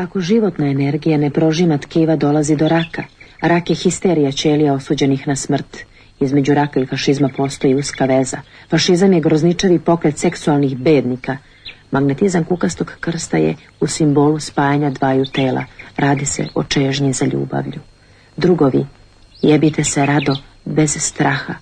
Ako životna energija ne prožima tkiva, dolazi do raka. Rak je histerija ćelija osuđenih na smrt. Između raka i fašizma postoji uska veza. Fašizam je grozničavi pokret seksualnih bednika. Magnetizam kukastog krsta je u simbolu spajanja dvaju tela. Radi se o čežnji za ljubavlju. Drugovi, jebite se rado, bez straha.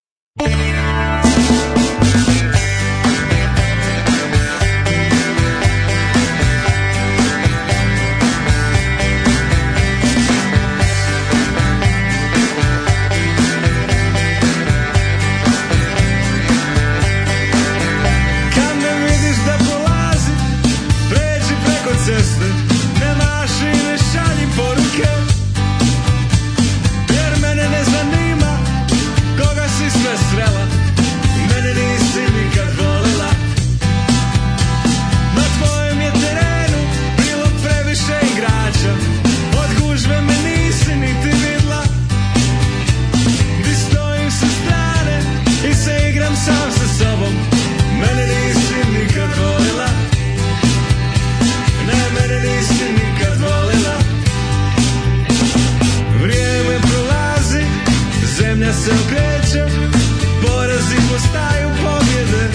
se okreće, porazi postaju pobjede.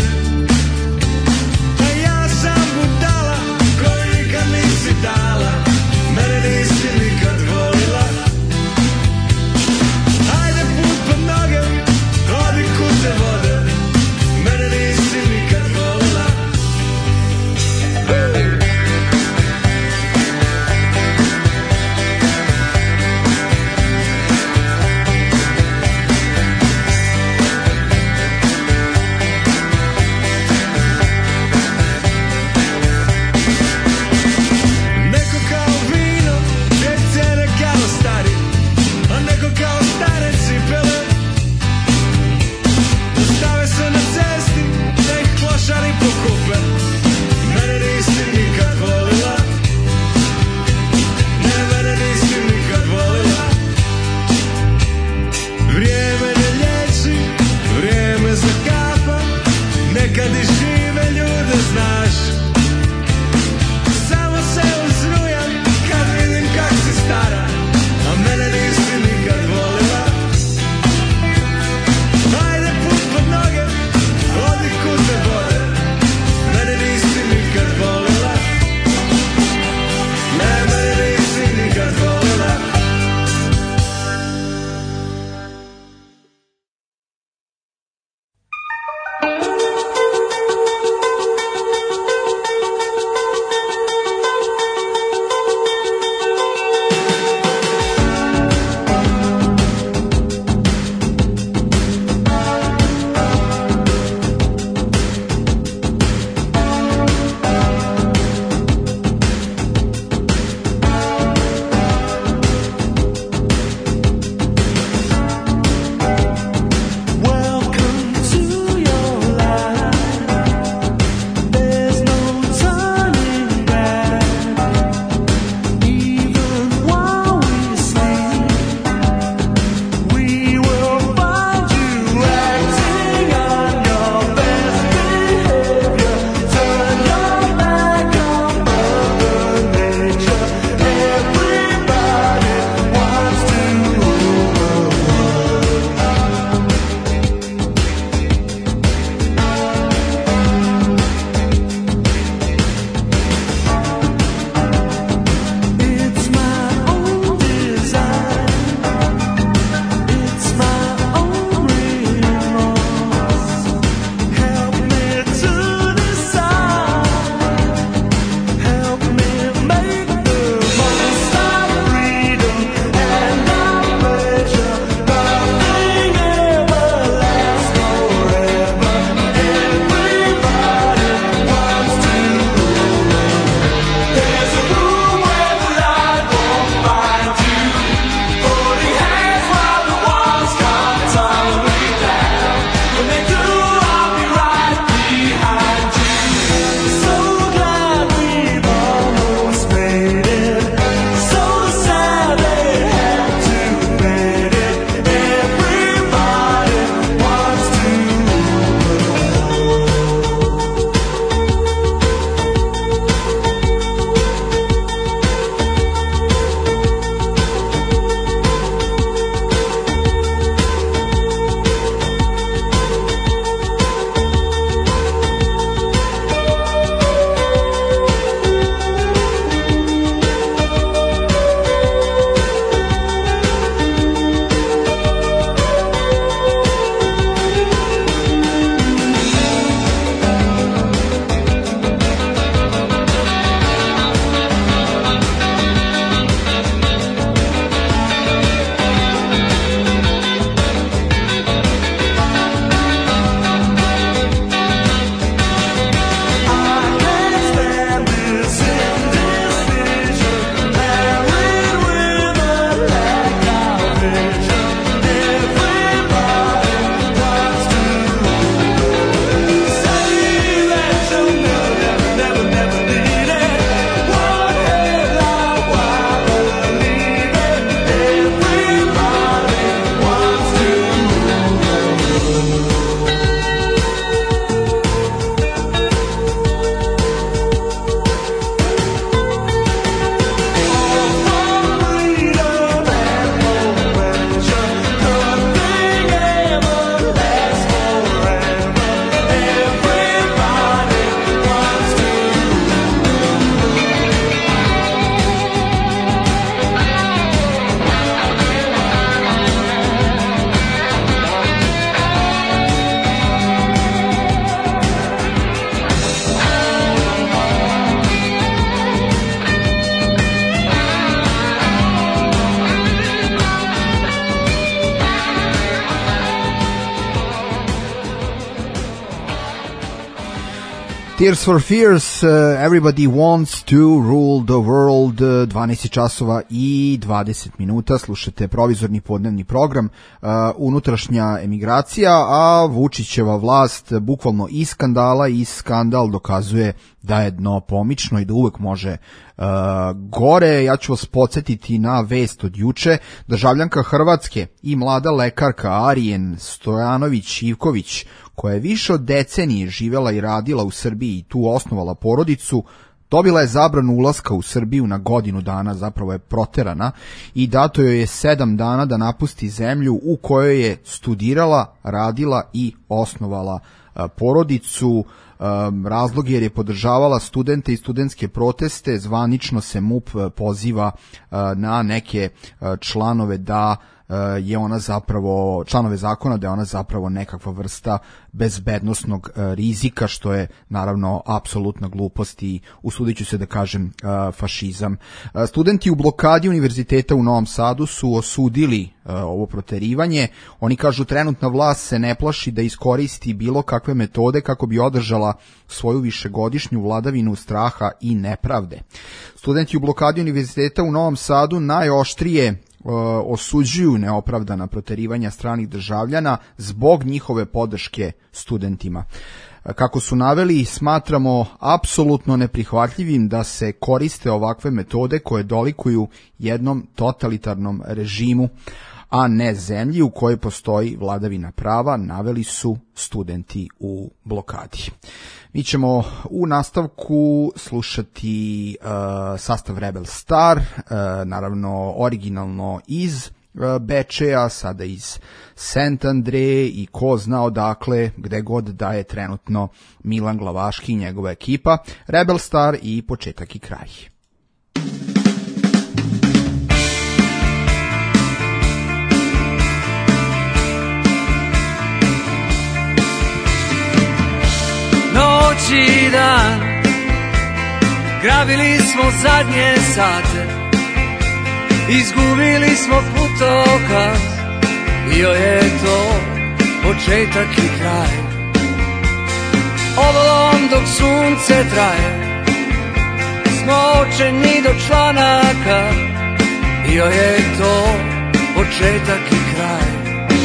A ja sam budala koju nikad nisi dala, mene nisi nikad volila. Ajde put pod noge, odi kud te vode, mene nisi nikad volila. Tears for Fears, Everybody Wants to Rule the World, 12 časova i 20 minuta, slušate provizorni podnevni program, unutrašnja emigracija, a Vučićeva vlast bukvalno iz skandala i skandal dokazuje da je dno pomično i da uvek može gore. Ja ću vas podsjetiti na vest od juče. Državljanka Hrvatske i mlada lekarka Arijen Stojanović-Ivković, koja je više od decenije živela i radila u Srbiji i tu osnovala porodicu, dobila je zabranu ulaska u Srbiju na godinu dana, zapravo je proterana i dato joj je 7 dana da napusti zemlju u kojoj je studirala, radila i osnovala porodicu. Razlog jer je podržavala studente i studentske proteste, zvanično se MUP poziva na neke članove da je ona zapravo, članove zakona da je ona zapravo nekakva vrsta bezbednosnog rizika, što je naravno apsolutna glupost i usudit ću se da kažem fašizam. Studenti u blokadi Univerziteta u Novom Sadu su osudili ovo proterivanje. Oni kažu trenutna vlast se ne plaši da iskoristi bilo kakve metode kako bi održala svoju višegodišnju vladavinu straha i nepravde. Studenti u blokadi Univerziteta u Novom Sadu najoštrije osuđuju neopravdana proterivanja stranih državljana zbog njihove podrške studentima. Kako su naveli, smatramo apsolutno neprihvatljivim da se koriste ovakve metode koje dolikuju jednom totalitarnom režimu, a ne zemlji u kojoj postoji vladavina prava, naveli su studenti u blokadi. Mi ćemo u nastavku slušati sastav Rebel Star, naravno originalno iz Bečeja, sada iz Saint Andre i ko zna odakle, gde god da je trenutno Milan Glavaški i njegova ekipa. Rebel Star i početak i kraj. Noć i dan grabili smo zadnje sate, izgubili smo putokaz, bio je to početak i kraj. Ovolom dok sunce traje, smo očeni do članaka, bio je to početak i kraj.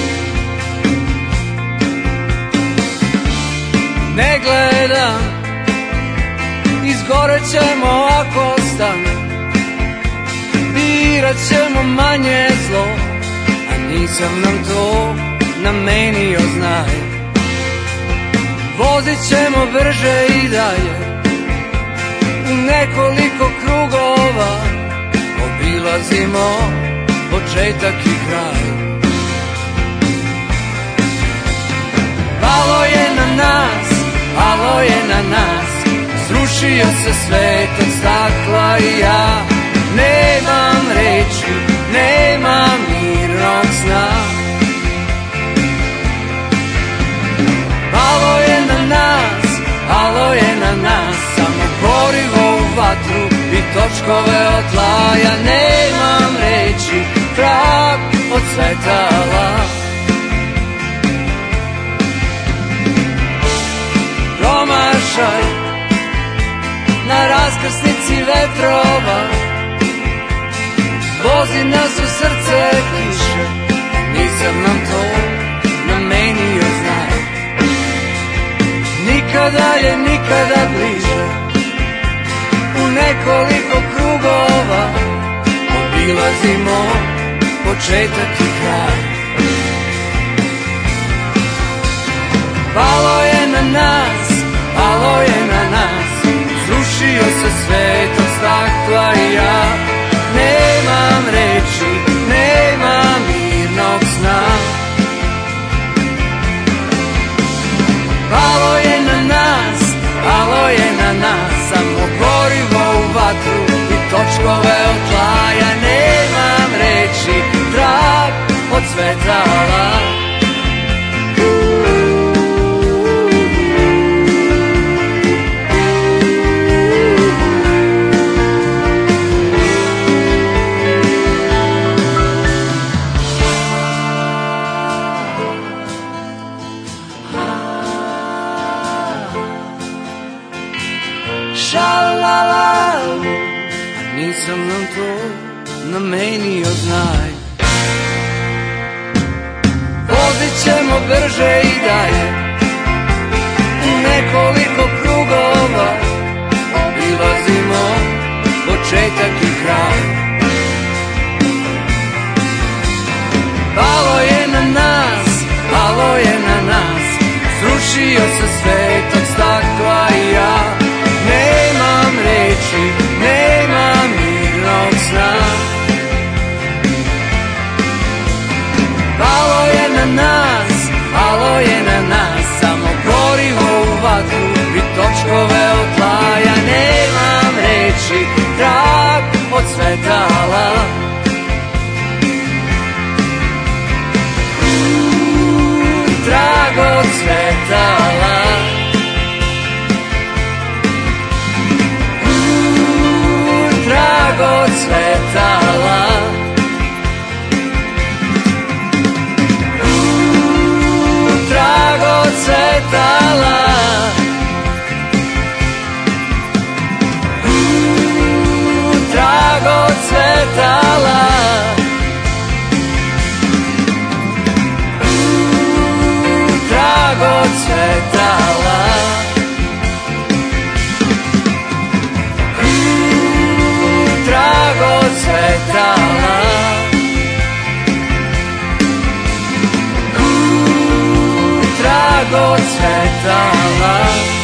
Ne gledam, izgoret ćemo ako stane, birat ćemo manje zlo, a nisam nam to namenio, znaj. Vozit ćemo brže i dalje, u nekoliko krugova, obilazimo početak i kraj. Palo je na nas, palo je na nas, srušio se svet od stakla i ja nemam reči, nemam mirnog sna. Palo je na nas, palo je na nas, samo gorivo u vatru i točkove od tla. Ja nemam reči, trag od svetala. Promašaj na raskrsnici vetrova, vozi nas u srce kiše, nisam nam to namenio, znaj. Nikada je nikada bliže, u nekoliko krugova, obilazimo početak i kraj. Palo je na nas, palo je na nas, srušio se svet od stakla i ja nemam reči, nemam mirnog sna. Palo je na nas, palo je na nas, samo gorivo u vatru i točkove od tla. Ja nemam reči, trag od svetala. šalalalu, a nisam nam to namenio, znaj. Vozit ćemo brže i dalje, nekoliko krugova, obilazimo početak i kraj. Palo je na nas, palo je na nas, srušio se svet od stakla i ja nemam reči, nemam mirnog sna. Palo je na nas, palo je na nas, samo gorivo u vatru i točkove od tla. Ja nemam reči, trag od svetala. Trag od svetala. Trag od svetala. Trag od svetala. Trag od svetala. Trag od svetala. Trag od svetala. Trag od svetala.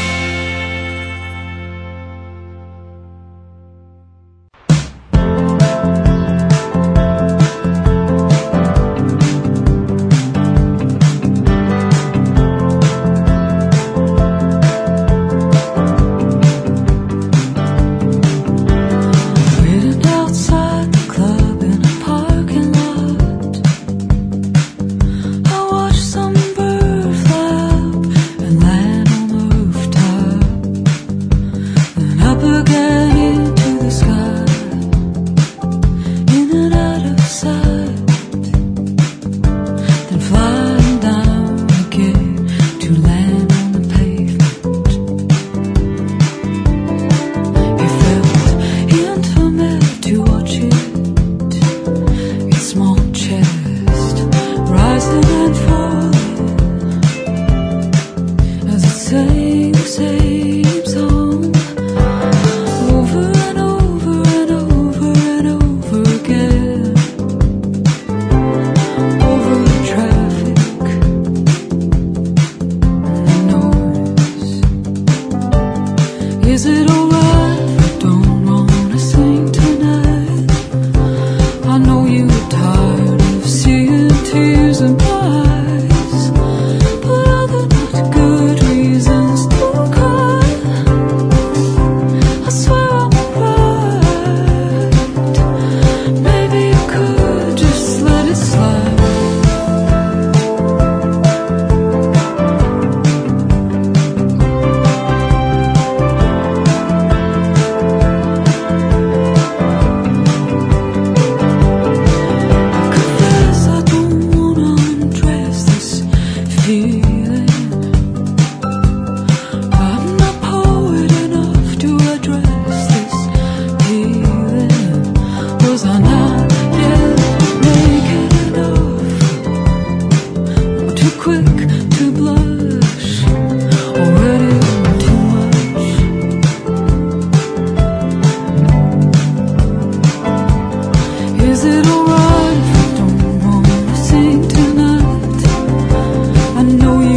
Is it alright if I don't wanna sing tonight? I know you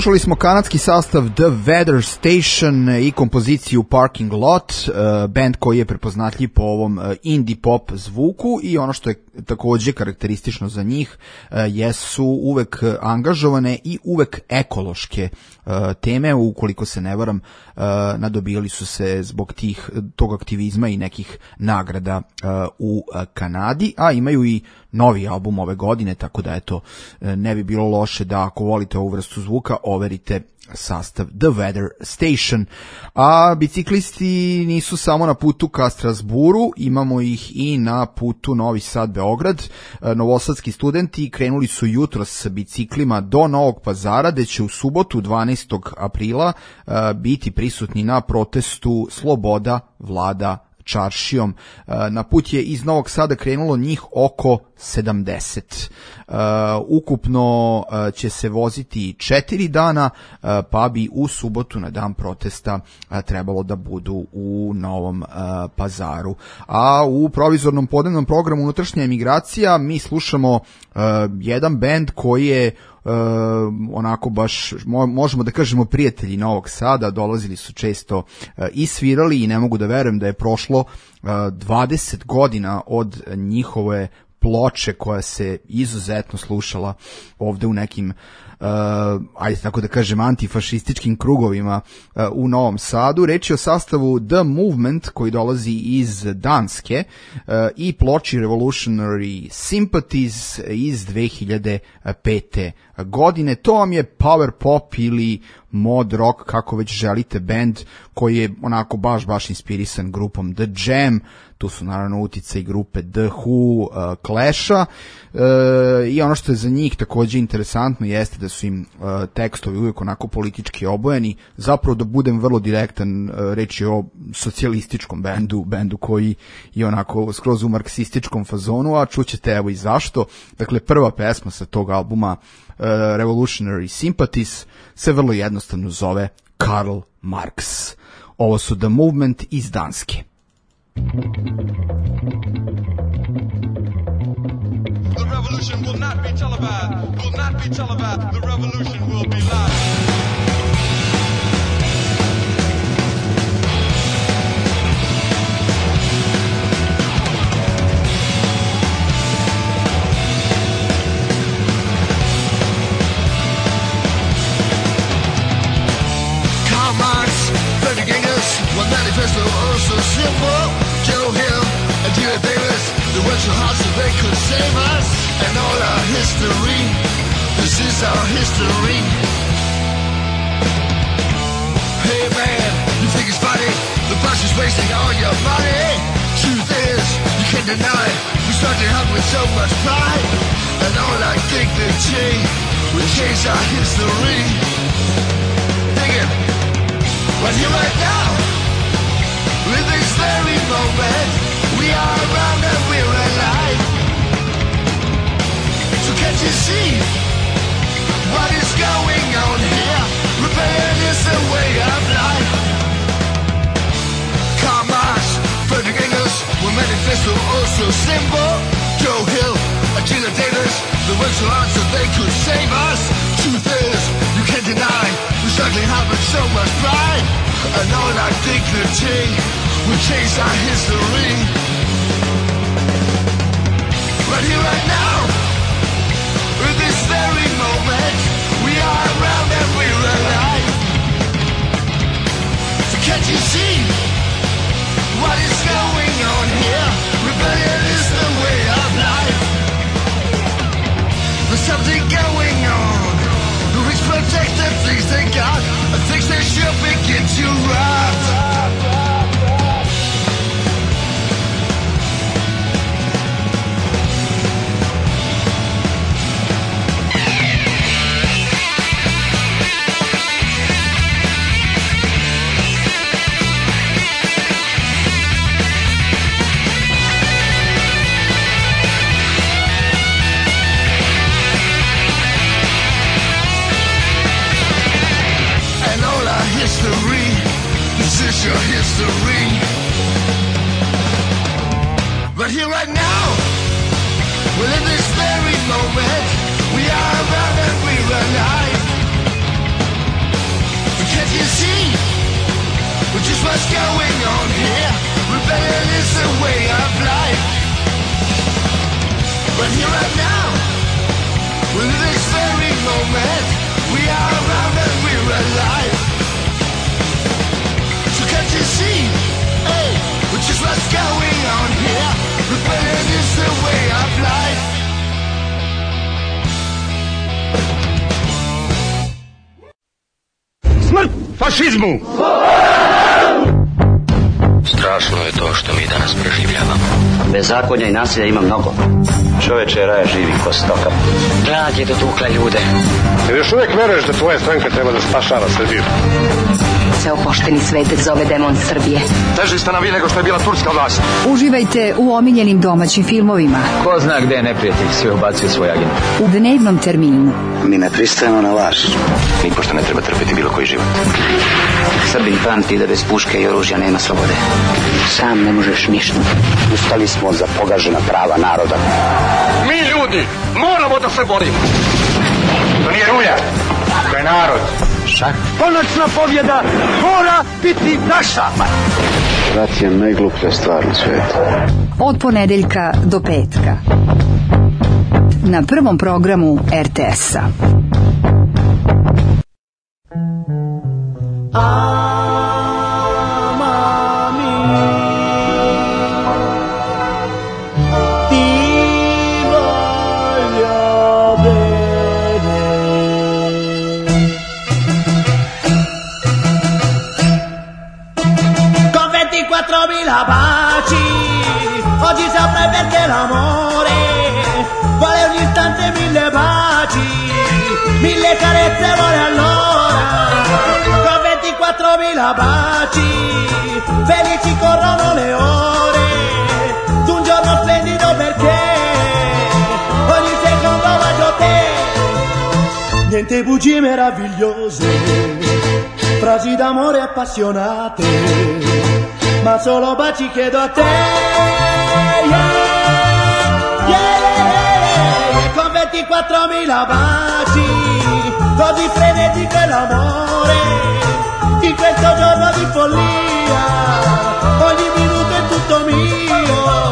Slušali smo kanadski sastav The Weather Station i kompoziciju Parking Lot, band koji je prepoznatljiv po ovom indie pop zvuku, i ono što je takođe karakteristično za njih jesu uvek angažovane i uvek ekološke teme. Ukoliko se ne varam, nadobijali su se zbog tog aktivizma i nekih nagrada u Kanadi, a imaju i novi album ove godine, tako da eto, ne bi bilo loše da ako volite ovu vrstu zvuka overite sastav The Weather Station. A biciklisti nisu samo na putu ka Strasburu, imamo ih i na putu Novi Sad-Beograd. Novosadski studenti krenuli su jutros sa biciklima do Novog Pazara, gde će u subotu 12. aprila biti prisutni na protestu Sloboda vlada čaršijom. Na put je iz Novog Sada krenulo njih oko 70. Ukupno će se voziti 4 dana, pa bi u subotu na dan protesta trebalo da budu u Novom Pazaru. A u provizornom podnevnom programu Unutrašnja emigracija mi slušamo jedan bend koji je onako baš, možemo da kažemo, prijatelji Novog Sada, dolazili su često i svirali, i ne mogu da verujem da je prošlo 20 godina od njihove ploče koja se izuzetno slušala ovde u nekim ajde tako da kažem antifašističkim krugovima u Novom Sadu. Reč je o sastavu The Movement koji dolazi iz Danske i ploči Revolutionary Sympathies iz 2005. godine. To vam je power pop ili mod rock, kako već želite, band koji je onako baš inspirisan grupom The Jam. Tu su naravno uticaj grupe The Who, Clash-a, i ono što je za njih takođe interesantno jeste da su im tekstovi uvijek onako politički obojeni. Zapravo, da budem vrlo direktan, reč je o socijalističkom bendu koji je onako skroz u marksističkom fazonu, a čućete evo i zašto. Dakle, prva pesma sa tog albuma, Revolutionary Sympathies, se vrlo jednostavno zove Karl Marx. Ovo su The Movement iz Danske. The revolution will not be televised, will not be televised, the revolution will be live. Karl Marx, Frederick Engels, one manifesto also simple. Joe Hill and Dear Davis, they worked so hard so they could save us. And all our history, this is our history. Hey man, you think it's funny? The bus is wasting all your money. Truth is, you can't deny it. We started out with so much pride. And all our dignity, we changed our history. Dig it, right here, right now. In this very moment, we are around and we're alive. So can't you see what is going on here? Rebellion is the way of life. Karl Marx, Frederick Engels, were manifesto also simple. Joe Hill, Angela Davis, they worked so hard so they could save us. Truth is, you can't deny, we struggling hard with so much pride. And all our dignity, we changed our history. Right here, right now, in this very moment, we are around and we're alive. So can't you see what is going on here? Rebellion is the way of life. There's something going on. The rich protect the things they got, and things they should begin to rot. History, this is your history. Right here, right now, within this very moment, we are around and we're alive. which is what's going on here. Rebellion is the way of life. But here right now, with this very moment, we are around and we're alive. So can't you see, hey, which is what's going on here? Rebellion is the way of life. Smrt fašizmu! Strašno je to što mi danas preživljavamo. Bezakonja i nasilja ima mnogo. Čoveče, raja živi ko stoka. Glad je dotukla ljude. Jer još uvijek veruješ da tvoja stranka treba da spašava Srbiju? Ceo pošteni svet zove demon Srbije. Teži ste na vi nego što je bila turska vlast. Uživajte u omiljenim domaćim filmovima. Ko zna gde je neprijatelj, sve ubacio svoj agent. U dnevnom terminu. Mi ne pristajemo na laž. Nipošto ne treba trpeti bilo koji život. Srbin pamti da bez puške i oružja nema slobode. Sam ne možeš ništa. Ustali smo za pogažena prava naroda. Mi ljudi moramo da se borimo. To nije rulja, to je narod. Šak. Konačna pobjeda mora biti naša. Rat je najgluplja stvar u svijetu. Od ponedeljka do petka. Na prvom programu RTS-a. Baci, oggi saprai perché l'amore vuole un istante mille baci, mille carezze vuole allora, con 24.000 baci, felici corrono le ore, tu un giorno splendido perché ogni secondo bacio te, niente bugie meravigliose, frasi d'amore appassionate, ma solo baci chiedo a te, yeah, yeah, yeah. Con 24.000 baci, così frenetico è l'amore, in questo giorno di follia, ogni minuto è tutto mio.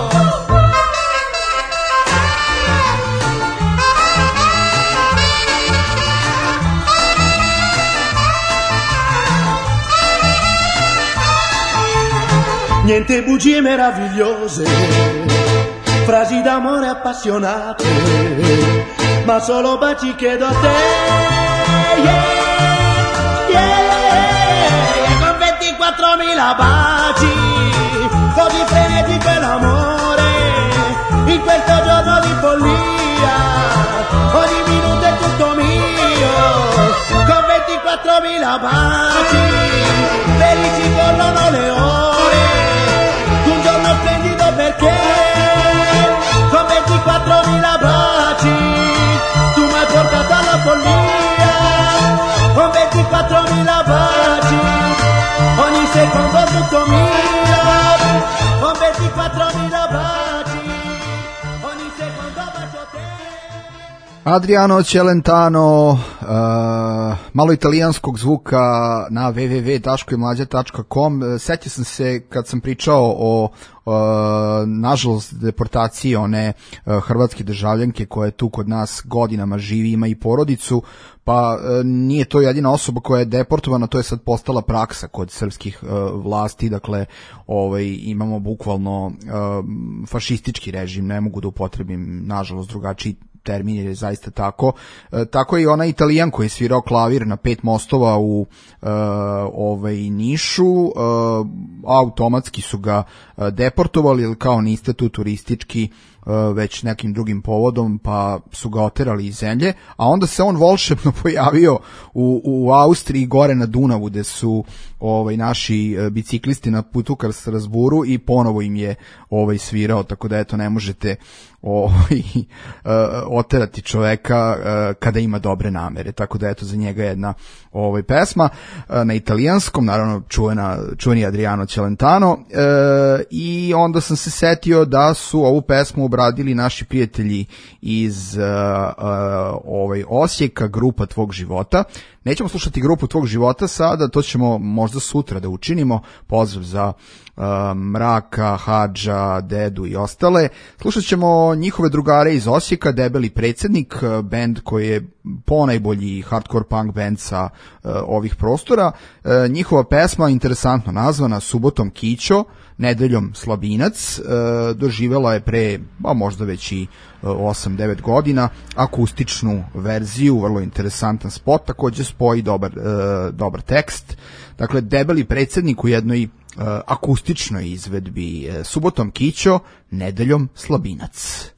Niente bugie meravigliose, frasi d'amore appassionate, ma solo baci chiedo a te, yeah, yeah. Con 24.000 baci, così frenetico è l'amore, in questo giorno di follia, ogni minuto è tutto mio, con 24.000 baci, felici corrono le ore, perché con 24.000 baci tu mi hai portato alla follia, con 24.000 baci ogni secondo tutto mio, con 24.000 baci ogni secondo bacio te. Adriano Celentano, malo italijanskog zvuka na www.daškoimlađa.com. Setio sam se kad sam pričao o nažalost deportaciji one hrvatske državljanke koja je tu kod nas godinama živi, ima i porodicu, pa nije to jedina osoba koja je deportovana, to je sad postala praksa kod srpskih vlasti, dakle imamo bukvalno fašistički režim, ne mogu da upotrebim nažalost drugačiji termin jer je zaista tako. Tako je i onaj Italijan koji je svirao klavir na 5 mostova u Nišu, automatski su ga deportovali ili kao niste tu turistički već nekim drugim povodom, pa su ga oterali iz zemlje, a onda se on volšebno pojavio u Austriji gore na Dunavu gde su naši biciklisti na putu se razburu i ponovo im je svirao, tako da eto ne možete oterati čoveka kada ima dobre namere, tako da eto za njega jedna pesma na italijanskom, naravno čuveni Adriano Celentano, i onda sam se setio da su ovu pesmu obradili naši prijatelji iz Osijeka, Grupa tvog života. Nećemo slušati Grupu tvog života sada, to ćemo možda sutra da učinimo, pozdrav za Mraka, Hadža, Dedu i ostale. Slušat ćemo njihove drugare iz Osijeka, Debeli predsjednik, band koji je ponajbolji hardcore punk band sa ovih prostora. Njihova pesma, interesantno nazvana, Subotom Kićo, nedeljom Slabinac, doživjela je pre, možda već i 8-9 godina, akustičnu verziju, vrlo interesantan spot, također spoji dobar tekst. Dakle, Debeli predsjednik u jednoj akustičnoj izvedbi, Subotom Kićo, nedeljom Slabinac.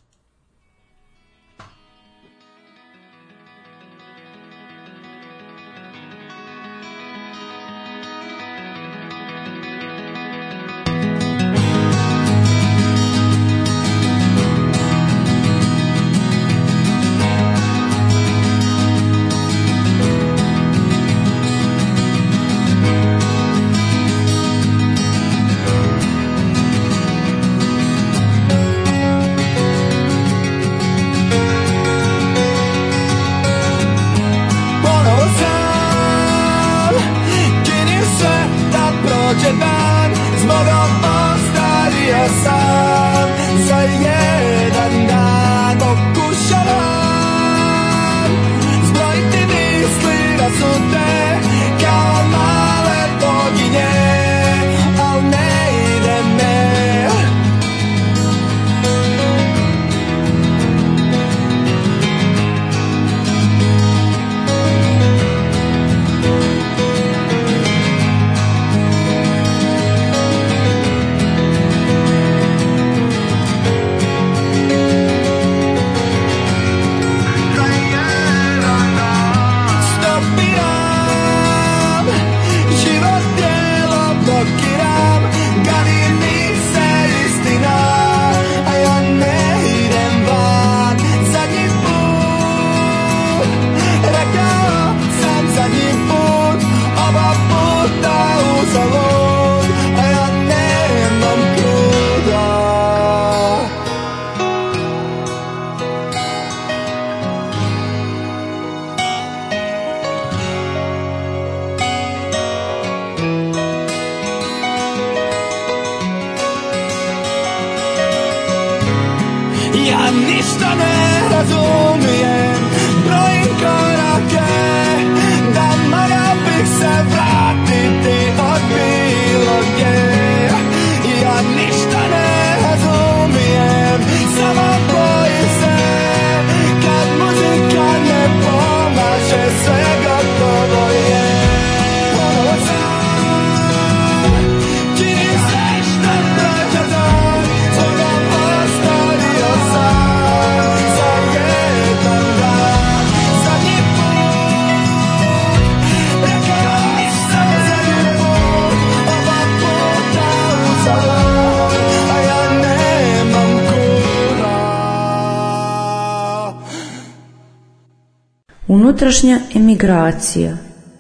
Unutrašnja emigracija.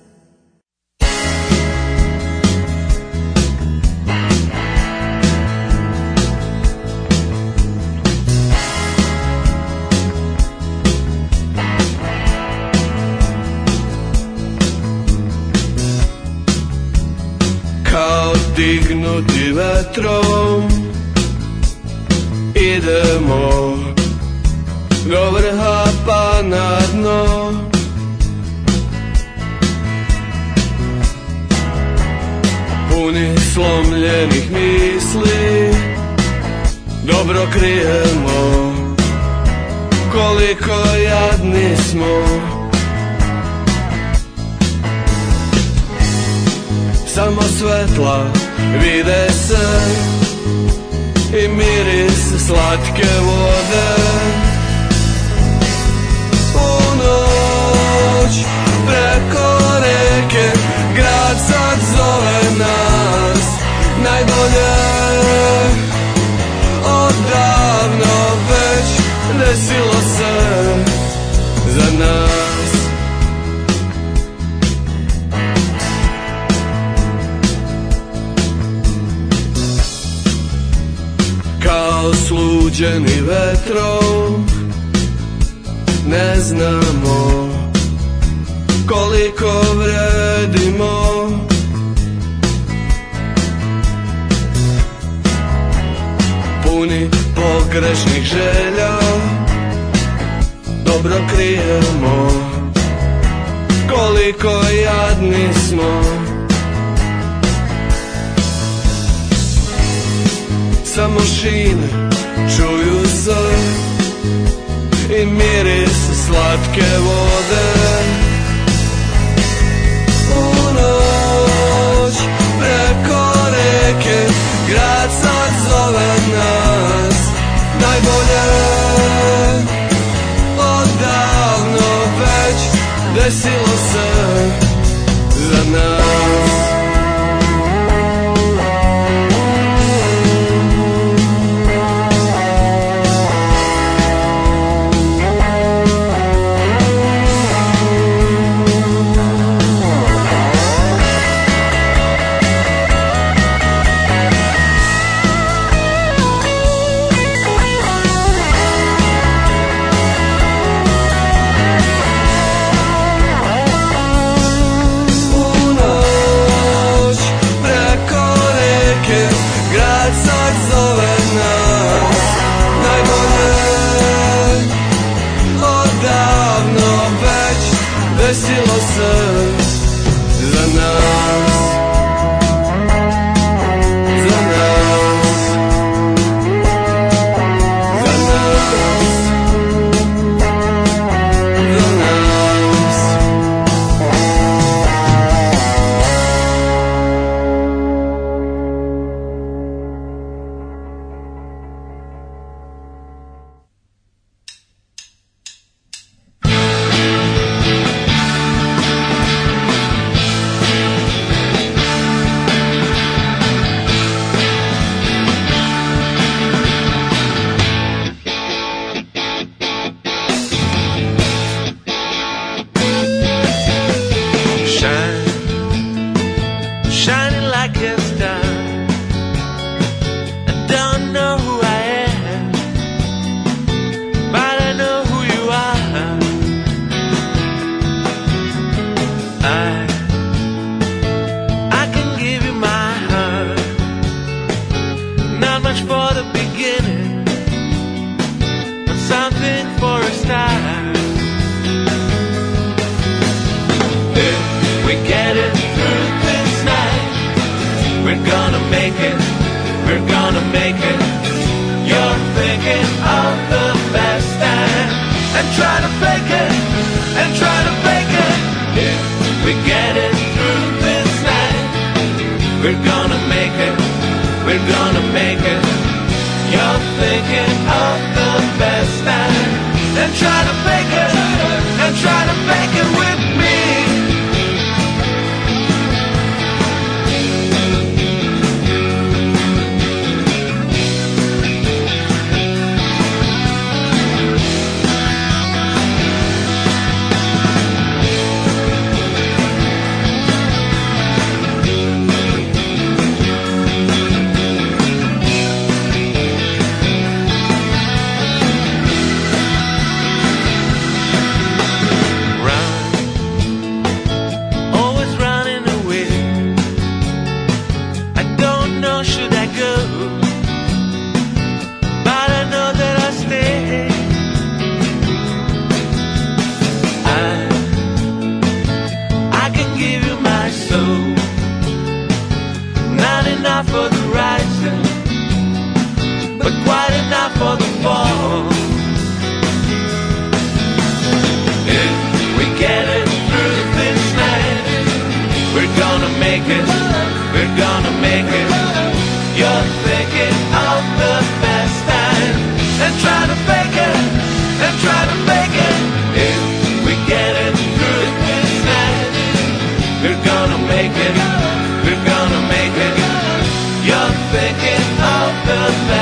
Kao dignuti vetrom idemo do vrha pa na dno. Puni slomljenih misli, dobro krijemo koliko jadni smo. Samo svetla vide se i miris slatke vode. U noć preko reke grad sad zove nas. Najbolje odavno već desilo se. za nas. Kao sluđeni vetrom ne znamo koliko vredimo. Puni pogrešnih želja, dobro krijemo koliko jadni smo. Samo šine čuju se i miris slatke vode. U noć preko reke grad sad zove nas. Najbolje odavno već desilo se za nas. Desilo se za nas, za nas, za nas, za nas.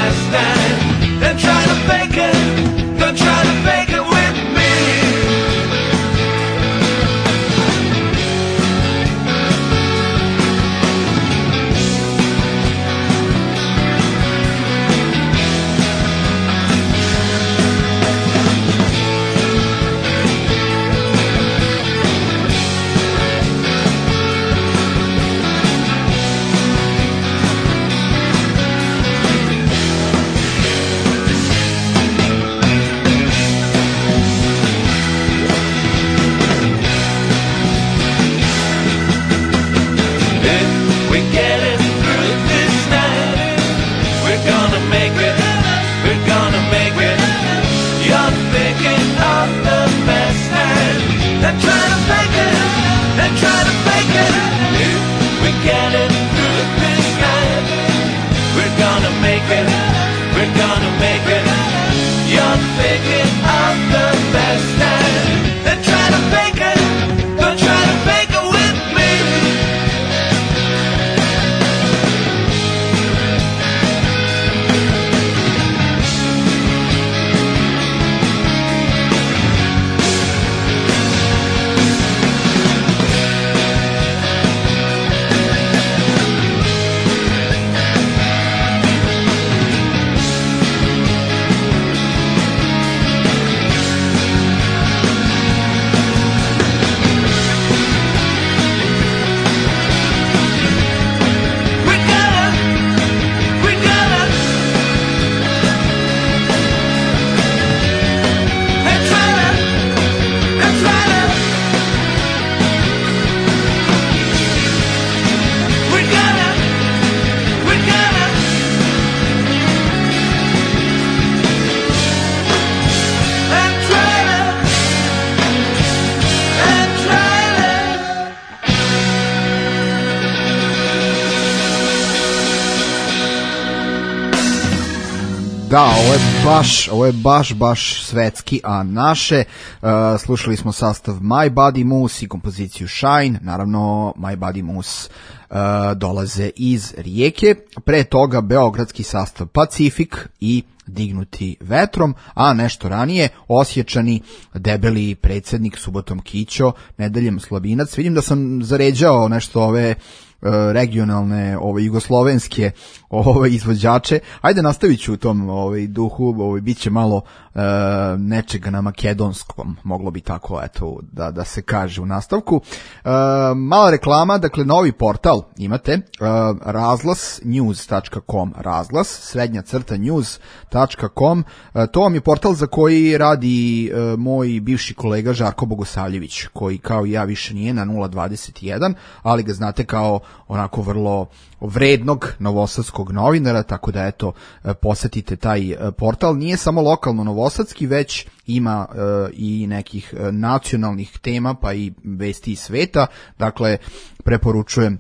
Don't try to fake it with me. Da, ovo je baš svetski, a naše. Slušali smo sastav My Body Moose i kompoziciju Shine. Naravno, My Body Moose dolaze iz Rijeke. Pre toga beogradski sastav Pacific i Dignuti vetrom, a nešto ranije Osječani, Debeli predsjednik, Subotom Kićo, Nedeljem Slabinac. Vidim da sam zaređao nešto ove regionalne, jugoslovenske izvođače. Ajde, nastavit ću u tom duhu, bit će malo nečega na makedonskom, moglo bi tako da se kaže u nastavku. Mala reklama, dakle novi portal imate, razglasnews.com, razglas_news.com, to vam je portal za koji radi moj bivši kolega Žarko Bogosavljević, koji kao i ja više nije na 021, ali ga znate kao onako vrlo vrednog novosadskog novinara, tako da eto, posetite taj portal. Nije samo lokalno novosadski, već ima i nekih nacionalnih tema, pa i vesti iz sveta. Dakle, preporučujem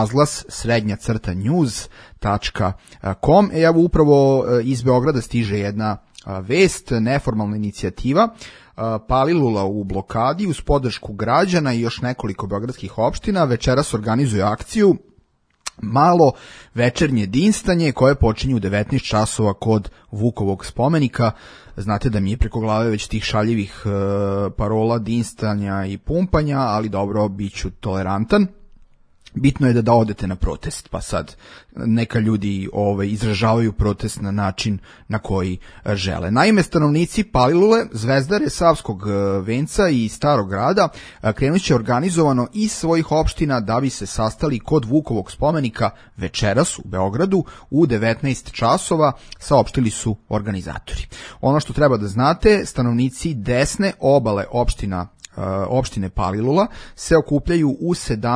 razglas_news.com. Evo, upravo iz Beograda stiže jedna vest, neformalna inicijativa Palilula u blokadi uz podršku građana i još nekoliko beogradskih opština večeras organizuje akciju Malo večernje dinstanje koje počinje u 19 časova kod Vukovog spomenika. Znate da mi je preko glave već tih šaljivih parola dinstanja i pumpanja, ali dobro, bit ću tolerantan. Bitno je da odete na protest, pa sad neka ljudi izražavaju protest na način na koji žele. Naime, stanovnici Palilule, Zvezdare, Savskog venca i Starog grada krenut će organizovano iz svojih opština da bi se sastali kod Vukovog spomenika večeras u Beogradu u 19 časova, saopštili su organizatori. Ono što treba da znate, stanovnici desne obale opštine Palilula se okupljaju u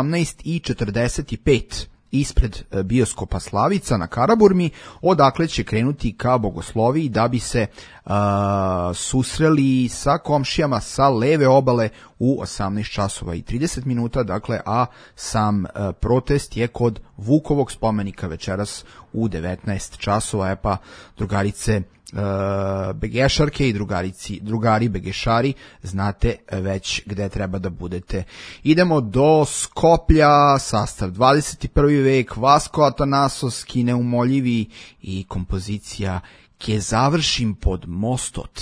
17:45 ispred bioskopa Slavica na Karaburmi, odakle će krenuti ka Bogosloviji da bi se susreli sa komšijama sa leve obale u 18 časova i 30 minuta, dakle, a sam protest je kod Vukovog spomenika večeras u 19 časova. Pa drugarice begešarke i drugari begešari, znate već gde treba da budete. Idemo do Skoplja, sastav 21. vek, Vasko Atanasovski, neumoljivi i kompozicija Ke završim pod mostot.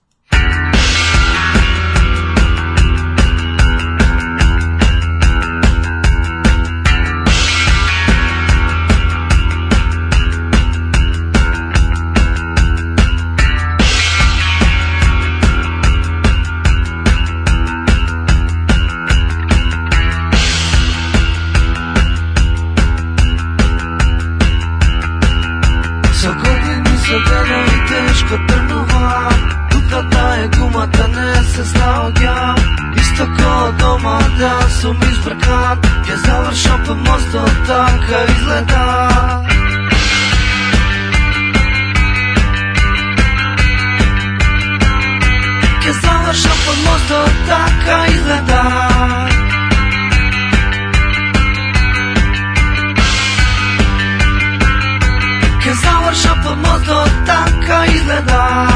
Teško trnuva, duka da je gumata, ne se snagam. Isto ko doma da sam izbrkan, ja završam po mostu, tako izgleda. Ja završam po mostu, tako izgleda. Kad završam pod mostom, tako izgleda.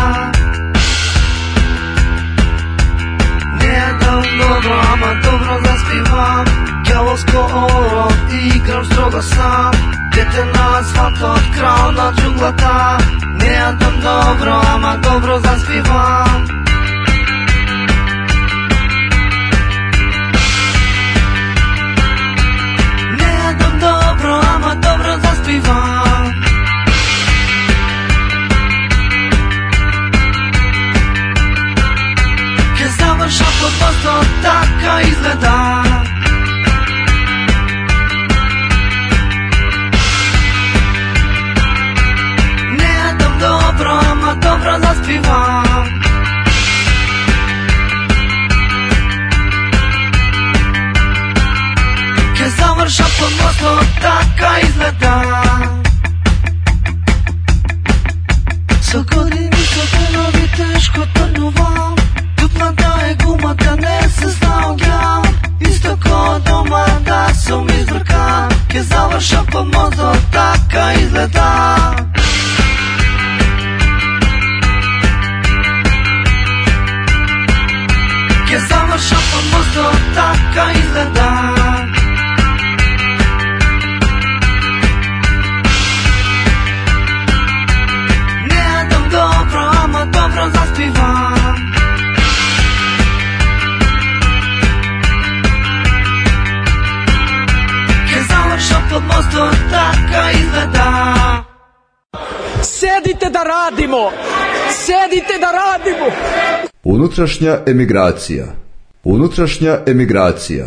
Ne dam dobro, ama dobro zaspivam. Kjavosko oro, igram strogo sam. Dete na asfalt od krauna džuglata. Ne dam dobro, ama dobro zaspivam. Ne dam dobro, ama dobro zaspivam. Završam pod mostom, tako izgleda. Ne dam dobro, ama dobro zaspivam. Kad završam pod mostom, tako izgleda. Sa godinicu telovi teško trnuvam. Dupla da je gumata, ne se snagam. Isto ko doma da sam izbrkan. Kad završam po mostu, tako izgleda. Sedite da radimo! Sedite da radimo! Unutrašnja emigracija. Unutrašnja emigracija.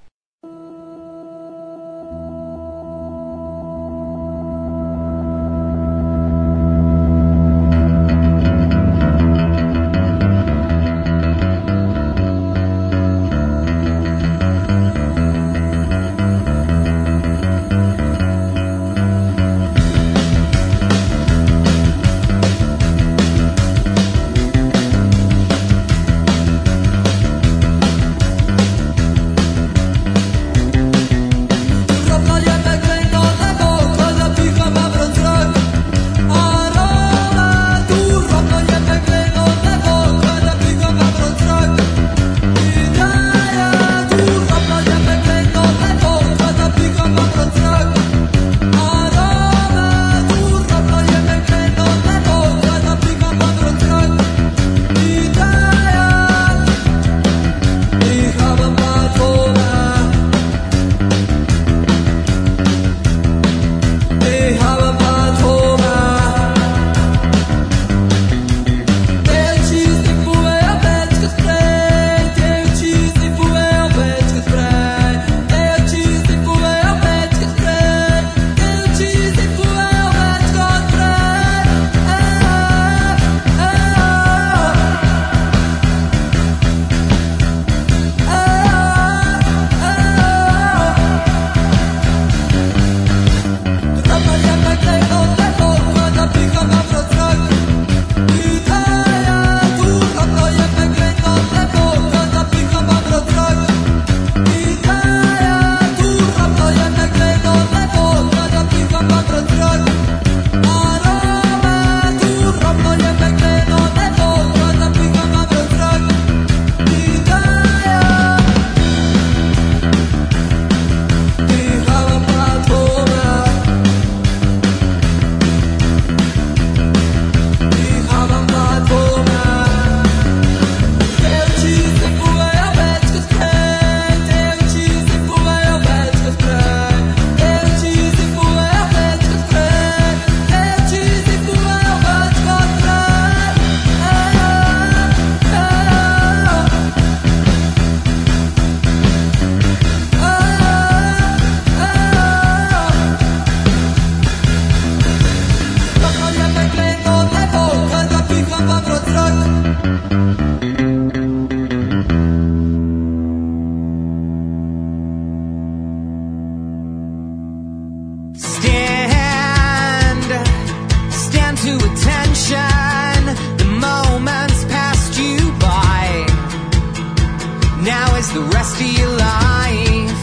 the rest of your life.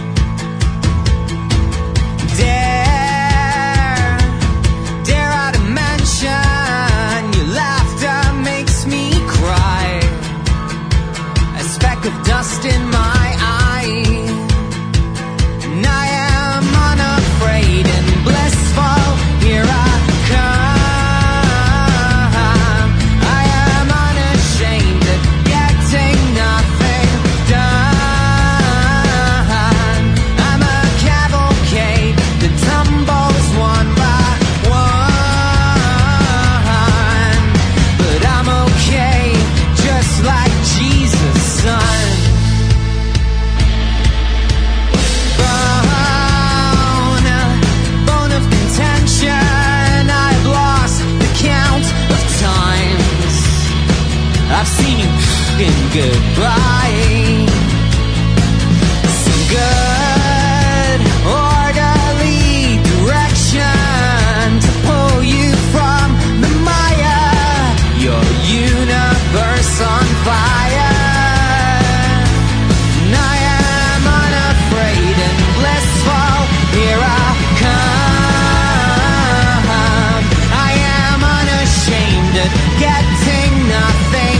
Dare I to mention your laughter makes me cry. A speck of dust in my eye, and I am unafraid and blissful. Here I come. I am unashamed of getting nothing done. I'm a cavalcade that tumbles one by one, but I'm okay, just like Jesus' son. Bone of contention, I've lost the count of times I've seen you f***ing goodbye. Some good, orderly direction to pull you from the mire, your universe on fire. And I am unafraid and blissful. Here I come. I am unashamed of getting nothing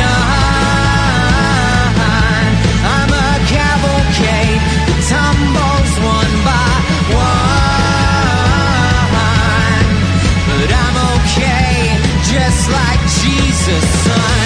done. I'm a cavalcade that tumbles one by one, but I'm okay, just like Jesus' son.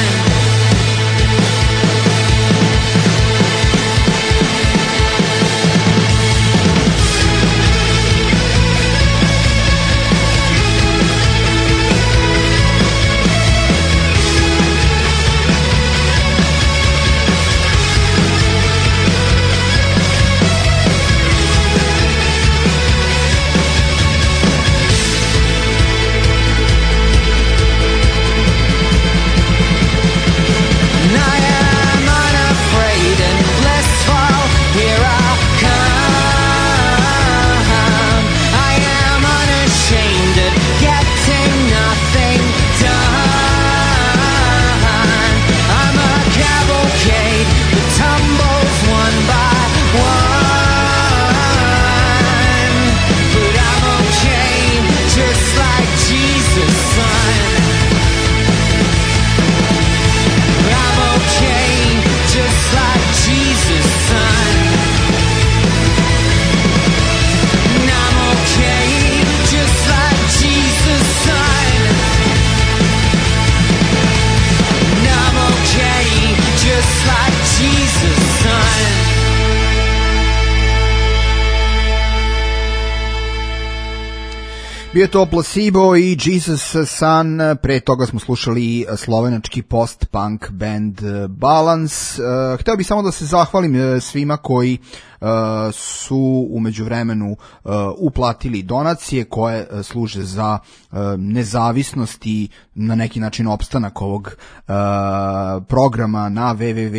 Bio je to Placebo i Jesus Sun, pre toga smo slušali slovenački post-punk band Balance. Hteo bih samo da se zahvalim svima koji su u međuvremenu uplatili donacije koje služe za nezavisnost i na neki način opstanak ovog programa na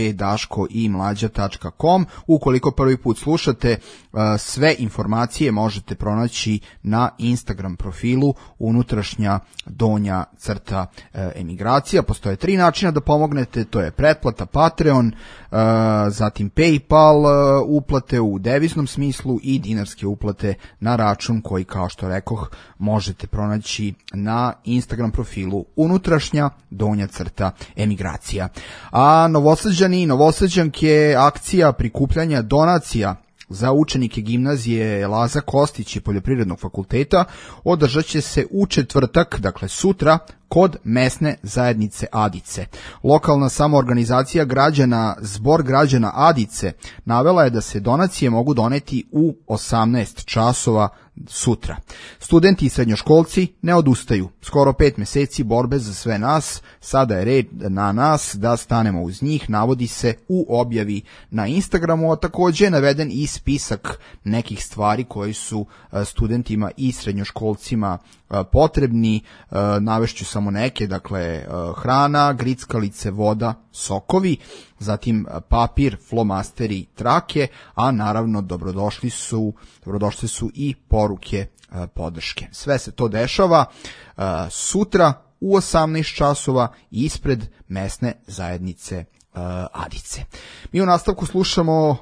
www.daškoimlađa.com. Ukoliko prvi put slušate, sve informacije možete pronaći na Instagram profilu unutrašnja donja crta emigracija. Postoje 3 načina da pomognete, to je pretplata, Patreon, zatim PayPal uplate u deviznom smislu i dinarske uplate na račun koji, kao što rekoh, možete pronaći na Instagram profilu unutrašnja donja crta emigracija. A Novosađani i Novosađanke, akcija prikupljanja donacija za učenike gimnazije Laza Kostić i Poljoprivrednog fakulteta održat će se u četvrtak, dakle sutra, kod mesne zajednice Adice. Lokalna samoorganizacija građana Zbor građana Adice navela je da se donacije mogu doneti u 18 časova sutra. Studenti i srednjoškolci ne odustaju. Skoro 5 meseci borbe za sve nas, sada je red na nas da stanemo uz njih, navodi se u objavi na Instagramu, a takođe je naveden i spisak nekih stvari koji su studentima i srednjoškolcima potrebni. Navešću samo neke, dakle hrana, grickalice, voda, sokovi, zatim papir, flomasteri, trake, a naravno dobrodošli su i poruke podrške. Sve se to dešava sutra u 18 časova ispred mesne zajednice Adice. Mi u nastavku slušamo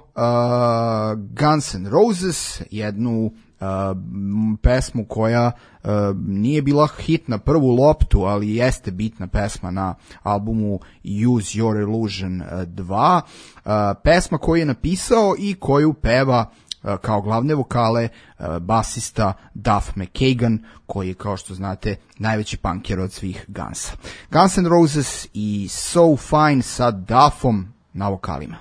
Guns N' Roses, jednu pesmu koja nije bila hit na prvu loptu, ali jeste bitna pesma na albumu Use Your Illusion 2. Pesma koju je napisao i koju peva kao glavne vokale basista Duff McKagan, koji je, kao što znate, najveći punker od svih Gunsa. Guns N' Roses i So Fine sa Duffom na vokalima.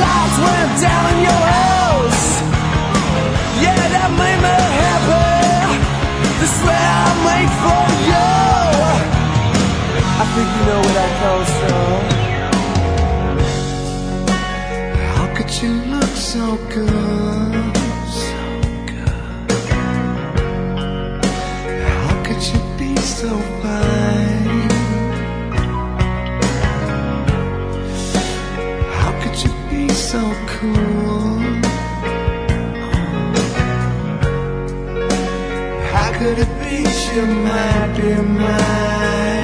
lights went down in your house. Yeah, that made me happy. This way I make for you. I think you know where that comes from. How could you look so good? How could you be so fine? How could you be so cool? How could it be you might be mine?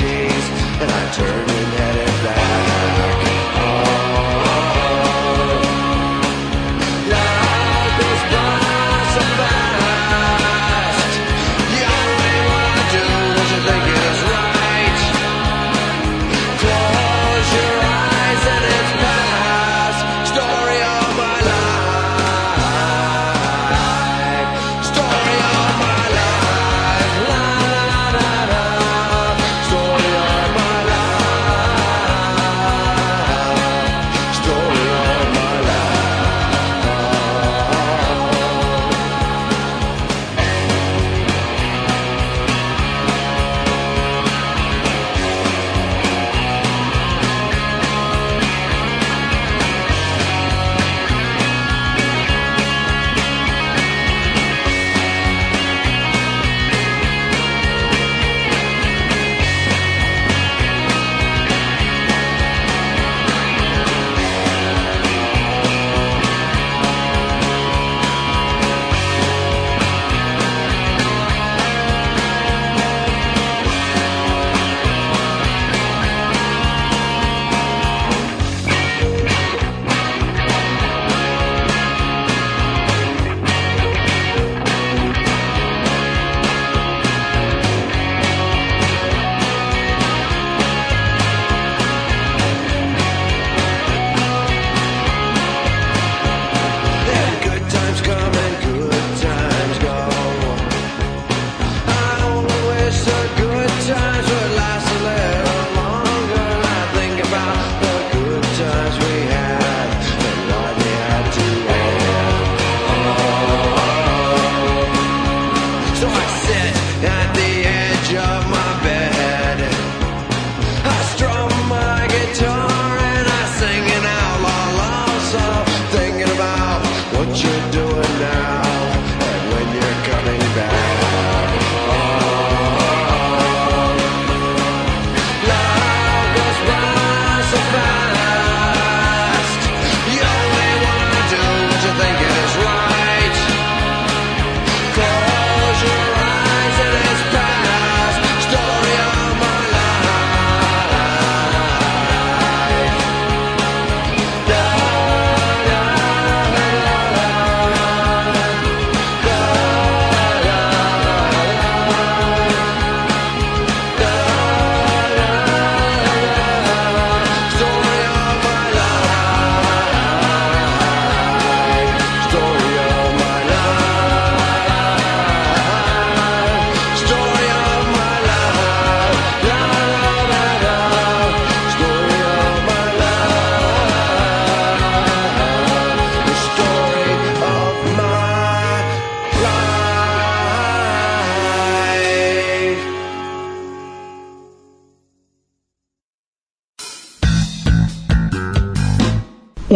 And I turned and headed back.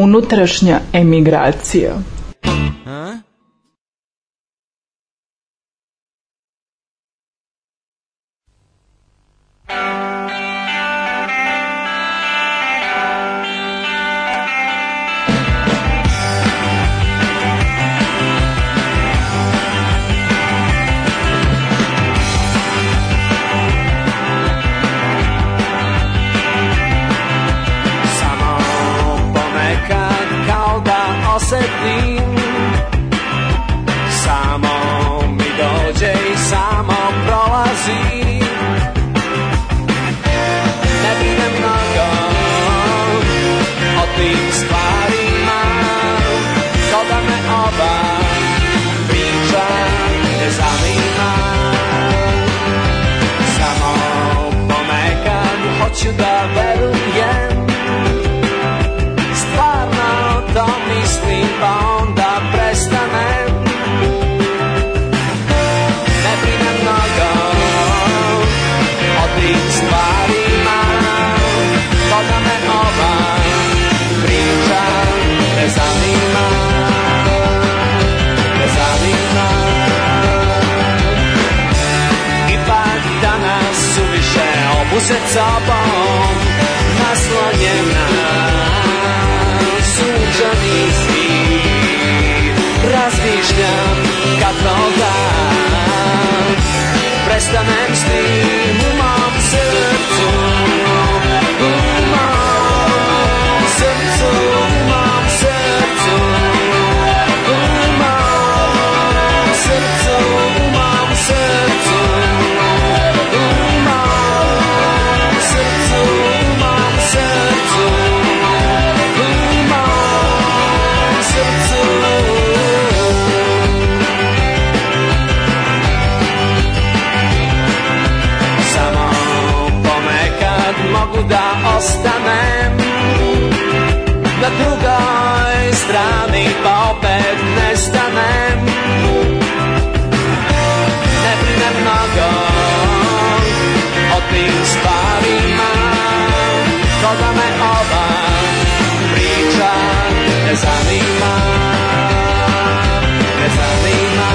Unutrašnja emigracija. Osetim, samo mi dođe i samo prolazi. Ne brinem mnogo o tim stvarima, ko da me ova priča ne zanima. Samo ponekad hoću da verujem, stvarno to mislim, pa onda prestanem. Ne brinem mnogo o tim stvarima, ko da me ova priča ne zanima. Ne zanima. Ipak danas suviše obuzet sobom, naslonjena sunčani zid. Razmišljam kako da prestanem s tim u mom srcu. U mom srcu, u mom srcu. U mom srcu, u mom srcu. U mom srcu, u mom srcu. Samo ponekad mogu da ostanem na drugoj strani, pa opet nestanem. Ne brinem mnogo o tim stvarima, ko da me ova priča ne zanima. Ne zanima.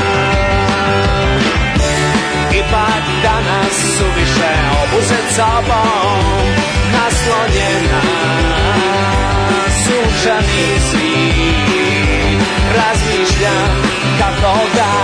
Ipak danas suviše obuzet sobom, naslonjena sunčani zid. Razmišljam kako da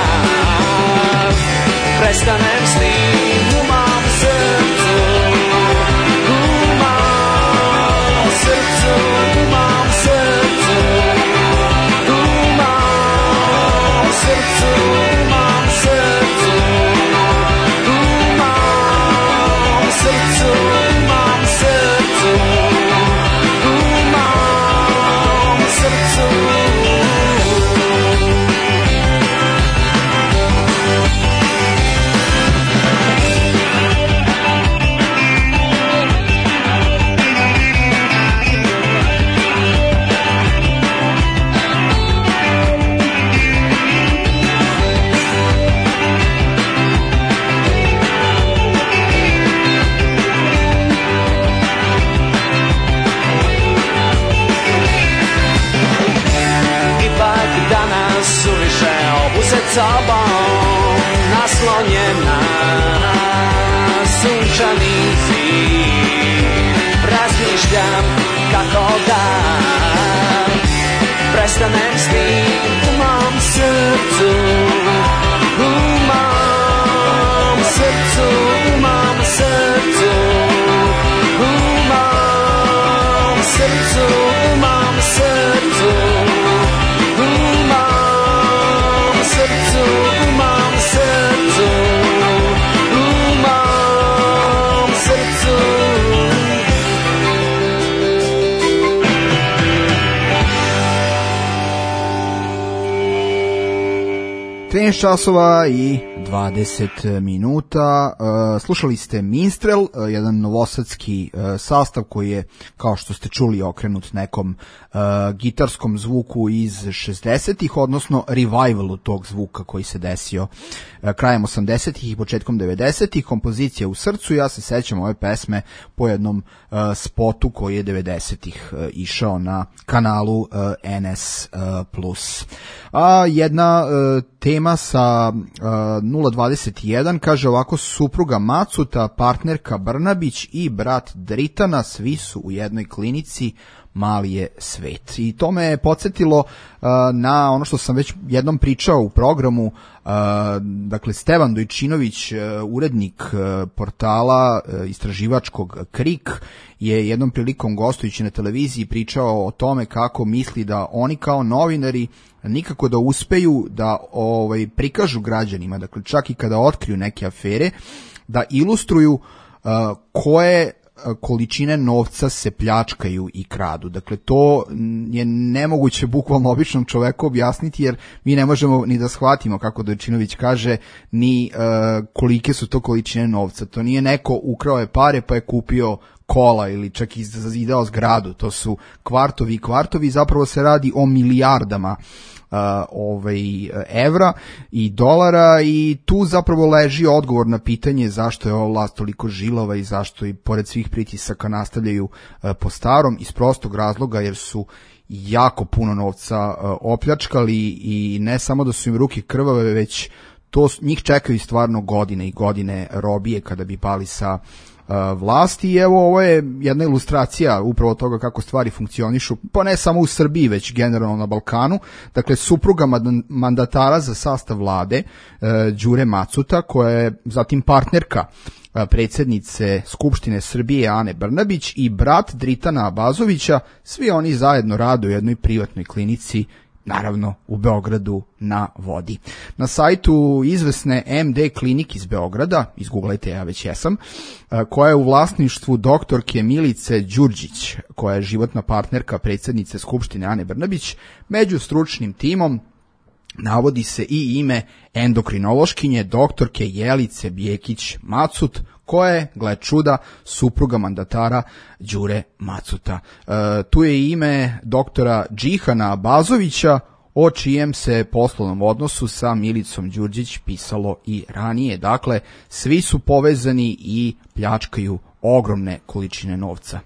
prestanem s tim u mom srcu. U mom srcu, u mom srcu. U mom srcu, u mom srcu. U mom srcu, u mom srcu. U mom srcu. Suviše obuzet sobom, naslonjena sunčani zid. Razmišljam kako da prestanem s tim u mom srcu. U mom srcu, u mom srcu. U mom srcu, u mom srcu. Srcu, u mom srcu, u mom srcu. 13 časova i 20 minuta. Slušali ste Minstrel, jedan novosadski sastav koji je, kao što ste čuli, okrenut nekom gitarskom zvuku iz 60-ih, odnosno revivalu tog zvuka koji se desio krajem 80-ih i početkom 90-ih. Kompozicija u srcu. Ja se sećam ove pesme po jednom spotu koji je 90-ih išao na kanalu NS+. Jedna tema sa 021 kaže ovako: supruga Macuta, partnerka Brnabić i brat Dritana, svi su u jednoj klinici, mali je svet. I to me je podsjetilo na ono što sam već jednom pričao u programu. Dakle, Stevan Dojčinović, urednik portala istraživačkog KRIK, je jednom prilikom gostujući na televiziji pričao o tome kako misli da oni kao novinari nikako da uspeju da prikažu građanima, dakle čak i kada otkriju neke afere, da ilustruju koje količine novca se pljačkaju i kradu. Dakle, to je nemoguće bukvalno običnom čoveku objasniti, jer mi ne možemo ni da shvatimo, kako Dojčinović kaže, ni kolike su to količine novca. To nije neko ukrao je pare pa je kupio kola ili čak i zidao zgradu. To su kvartovi i kvartovi. Zapravo se radi o milijardama evra i dolara, i tu zapravo leži odgovor na pitanje zašto je ova vlast toliko žilava i zašto i pored svih pritisaka nastavljaju po starom, iz prostog razloga jer su jako puno novca opljačkali i ne samo da su im ruke krvave, već to njih čekaju stvarno godine i godine robije kada bi pali sa vlasti. I evo, ovo je jedna ilustracija upravo toga kako stvari funkcionišu, pa ne samo u Srbiji, već generalno na Balkanu. Dakle, supruga mandatara za sastav vlade, Đure Macuta, koja je zatim partnerka predsjednice Skupštine Srbije Ane Brnabić, i brat Dritana Abazovića, svi oni zajedno rade u jednoj privatnoj klinici, naravno u Beogradu na vodi. Na sajtu izvesne MD klinik iz Beograda, izguglajte, ja već jesam, koja je u vlasništvu doktorke Milice Đurđić, koja je životna partnerka predsjednice Skupštine Ane Brnabić, među stručnim timom navodi se i ime endokrinološkinje doktorke Jelice Bjekić Macut, koja je, gle čuda, supruga mandatara Đure Macuta. Tu je i ime doktora Džihana Abazovića, o čijem se poslovnom odnosu sa Milicom Đurđić pisalo i ranije. Dakle, svi su povezani i pljačkaju ogromne količine novca.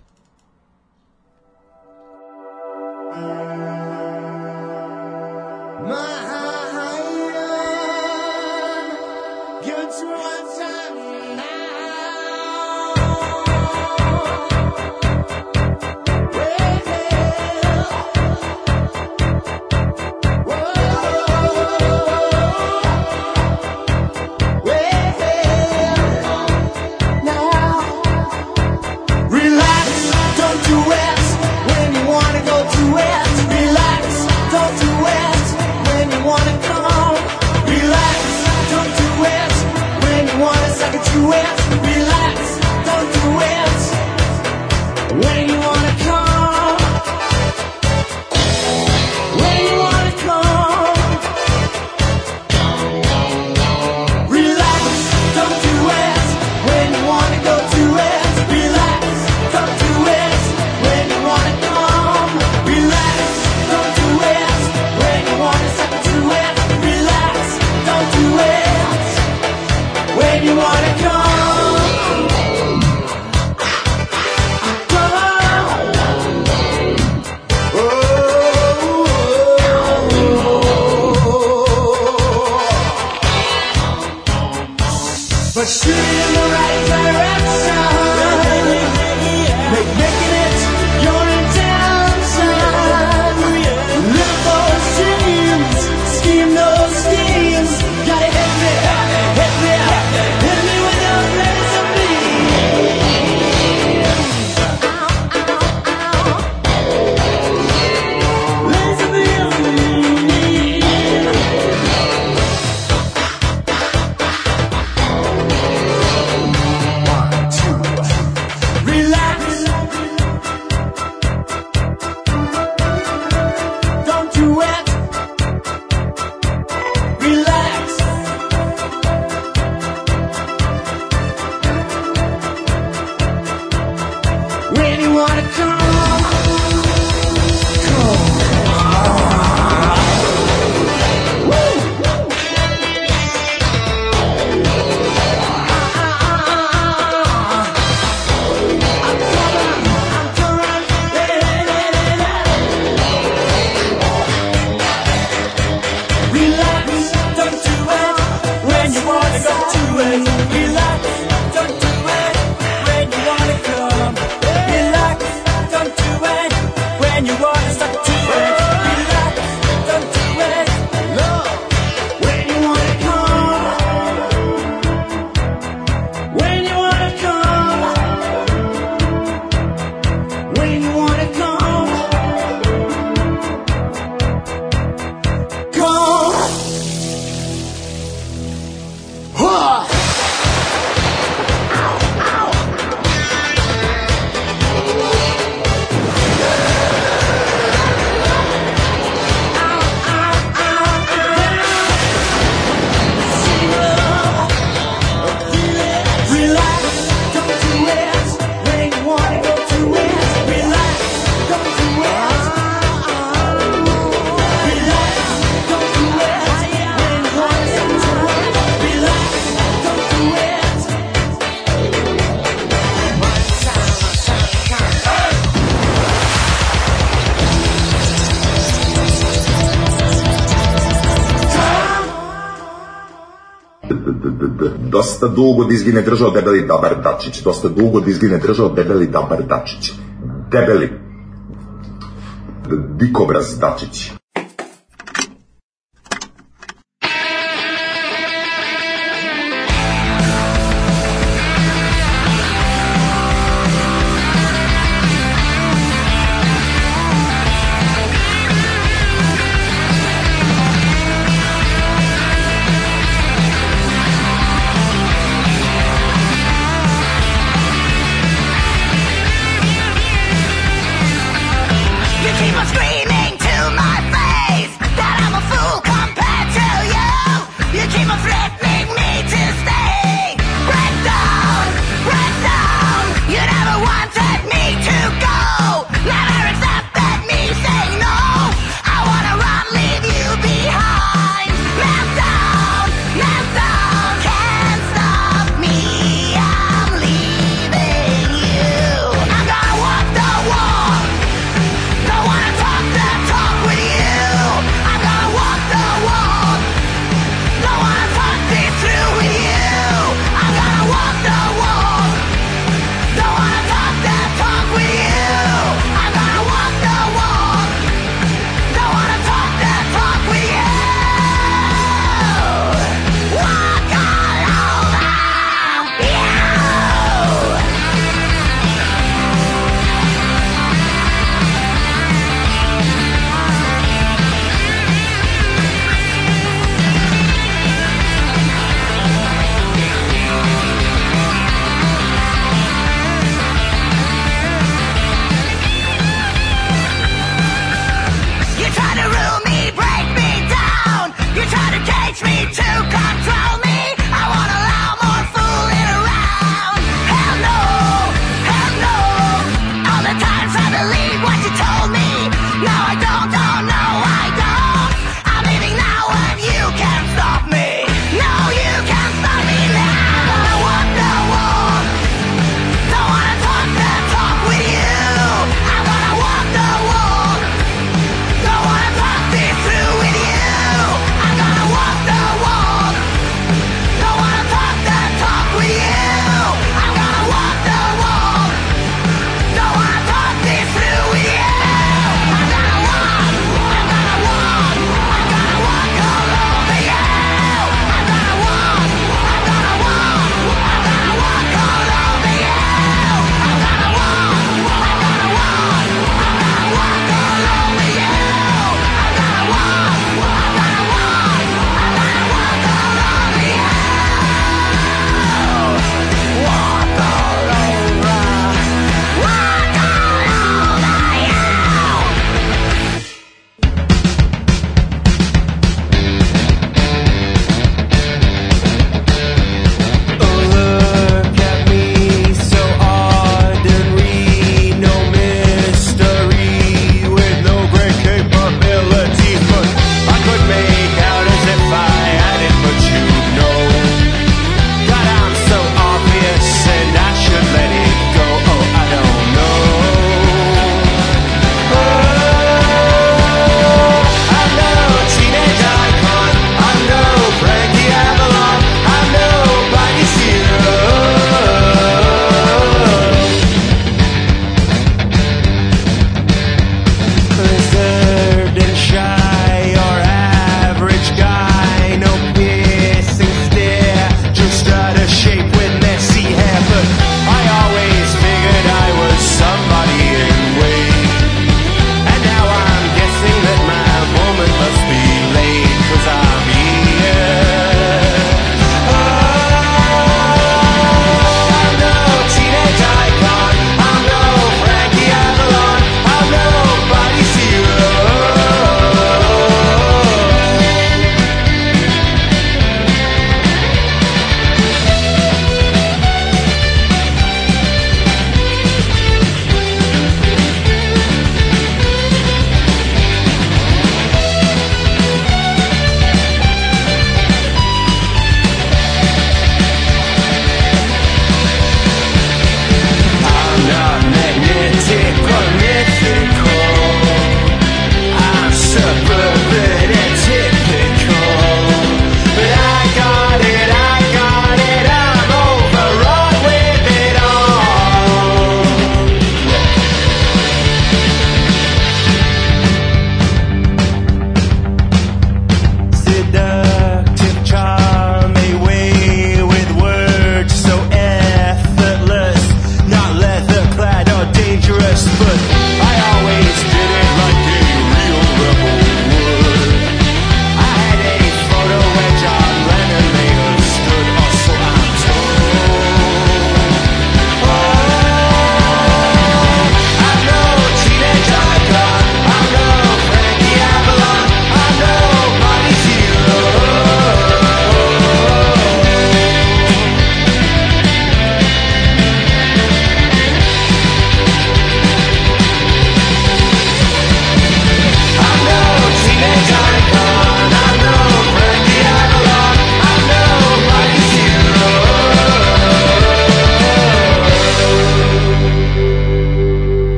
Dosta dugo dizgine držao debeli Dabar Dačić. Dosta dugo dizgine držao debeli Dabar Dačić. Debeli. Dikobraz Dačić. You keep on screaming to my face.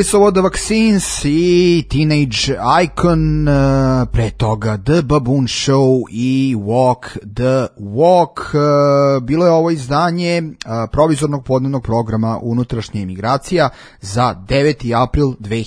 Bili su ovo The Vaccines i Teenage Icon, pre toga The Baboon Show i Walk the Walk. Bilo je ovo izdanje provizornog podnevnog programa Unutrašnja emigracija za 9. april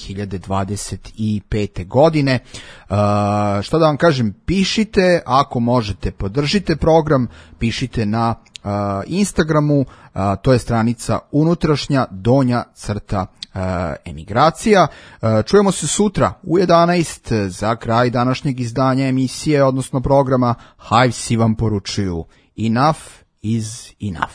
2025. godine. Šta da vam kažem, pišite, ako možete podržite program, pišite na Instagramu, to je stranica unutrašnja _ emigracija. Čujemo se sutra u 11 za kraj današnjeg izdanja emisije, odnosno programa. Hivesi vam poručuju enough is enough.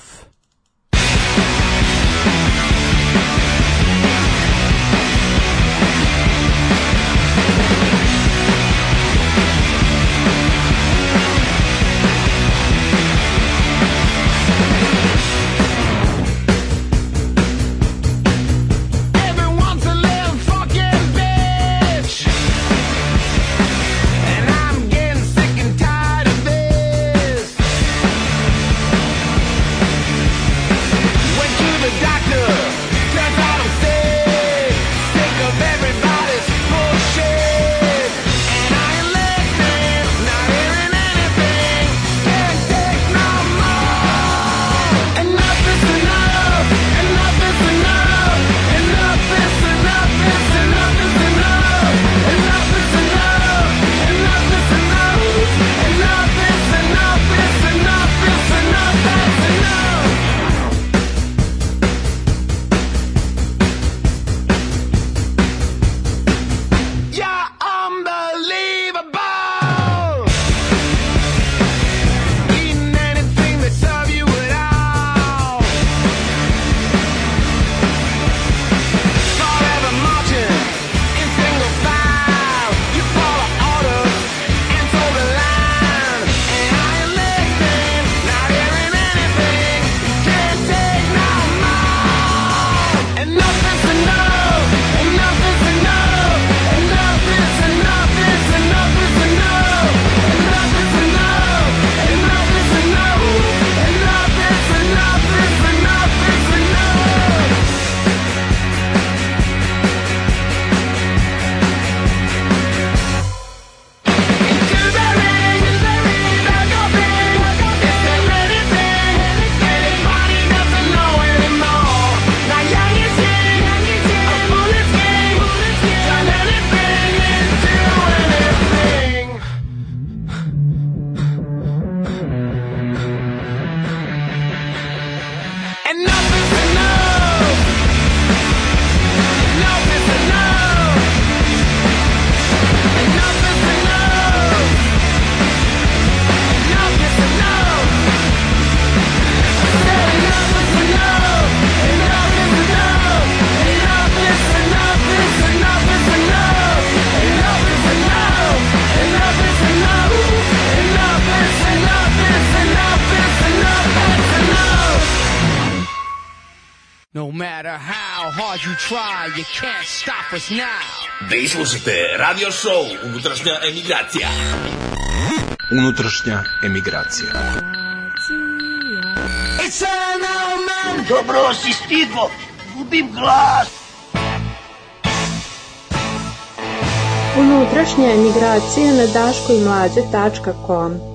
Vi slušate radio show Unutrašnja emigracija. Unutrašnja emigracija. Dobro si stigo, gubim glas. Unutrašnja emigracija na daškoimlađe.com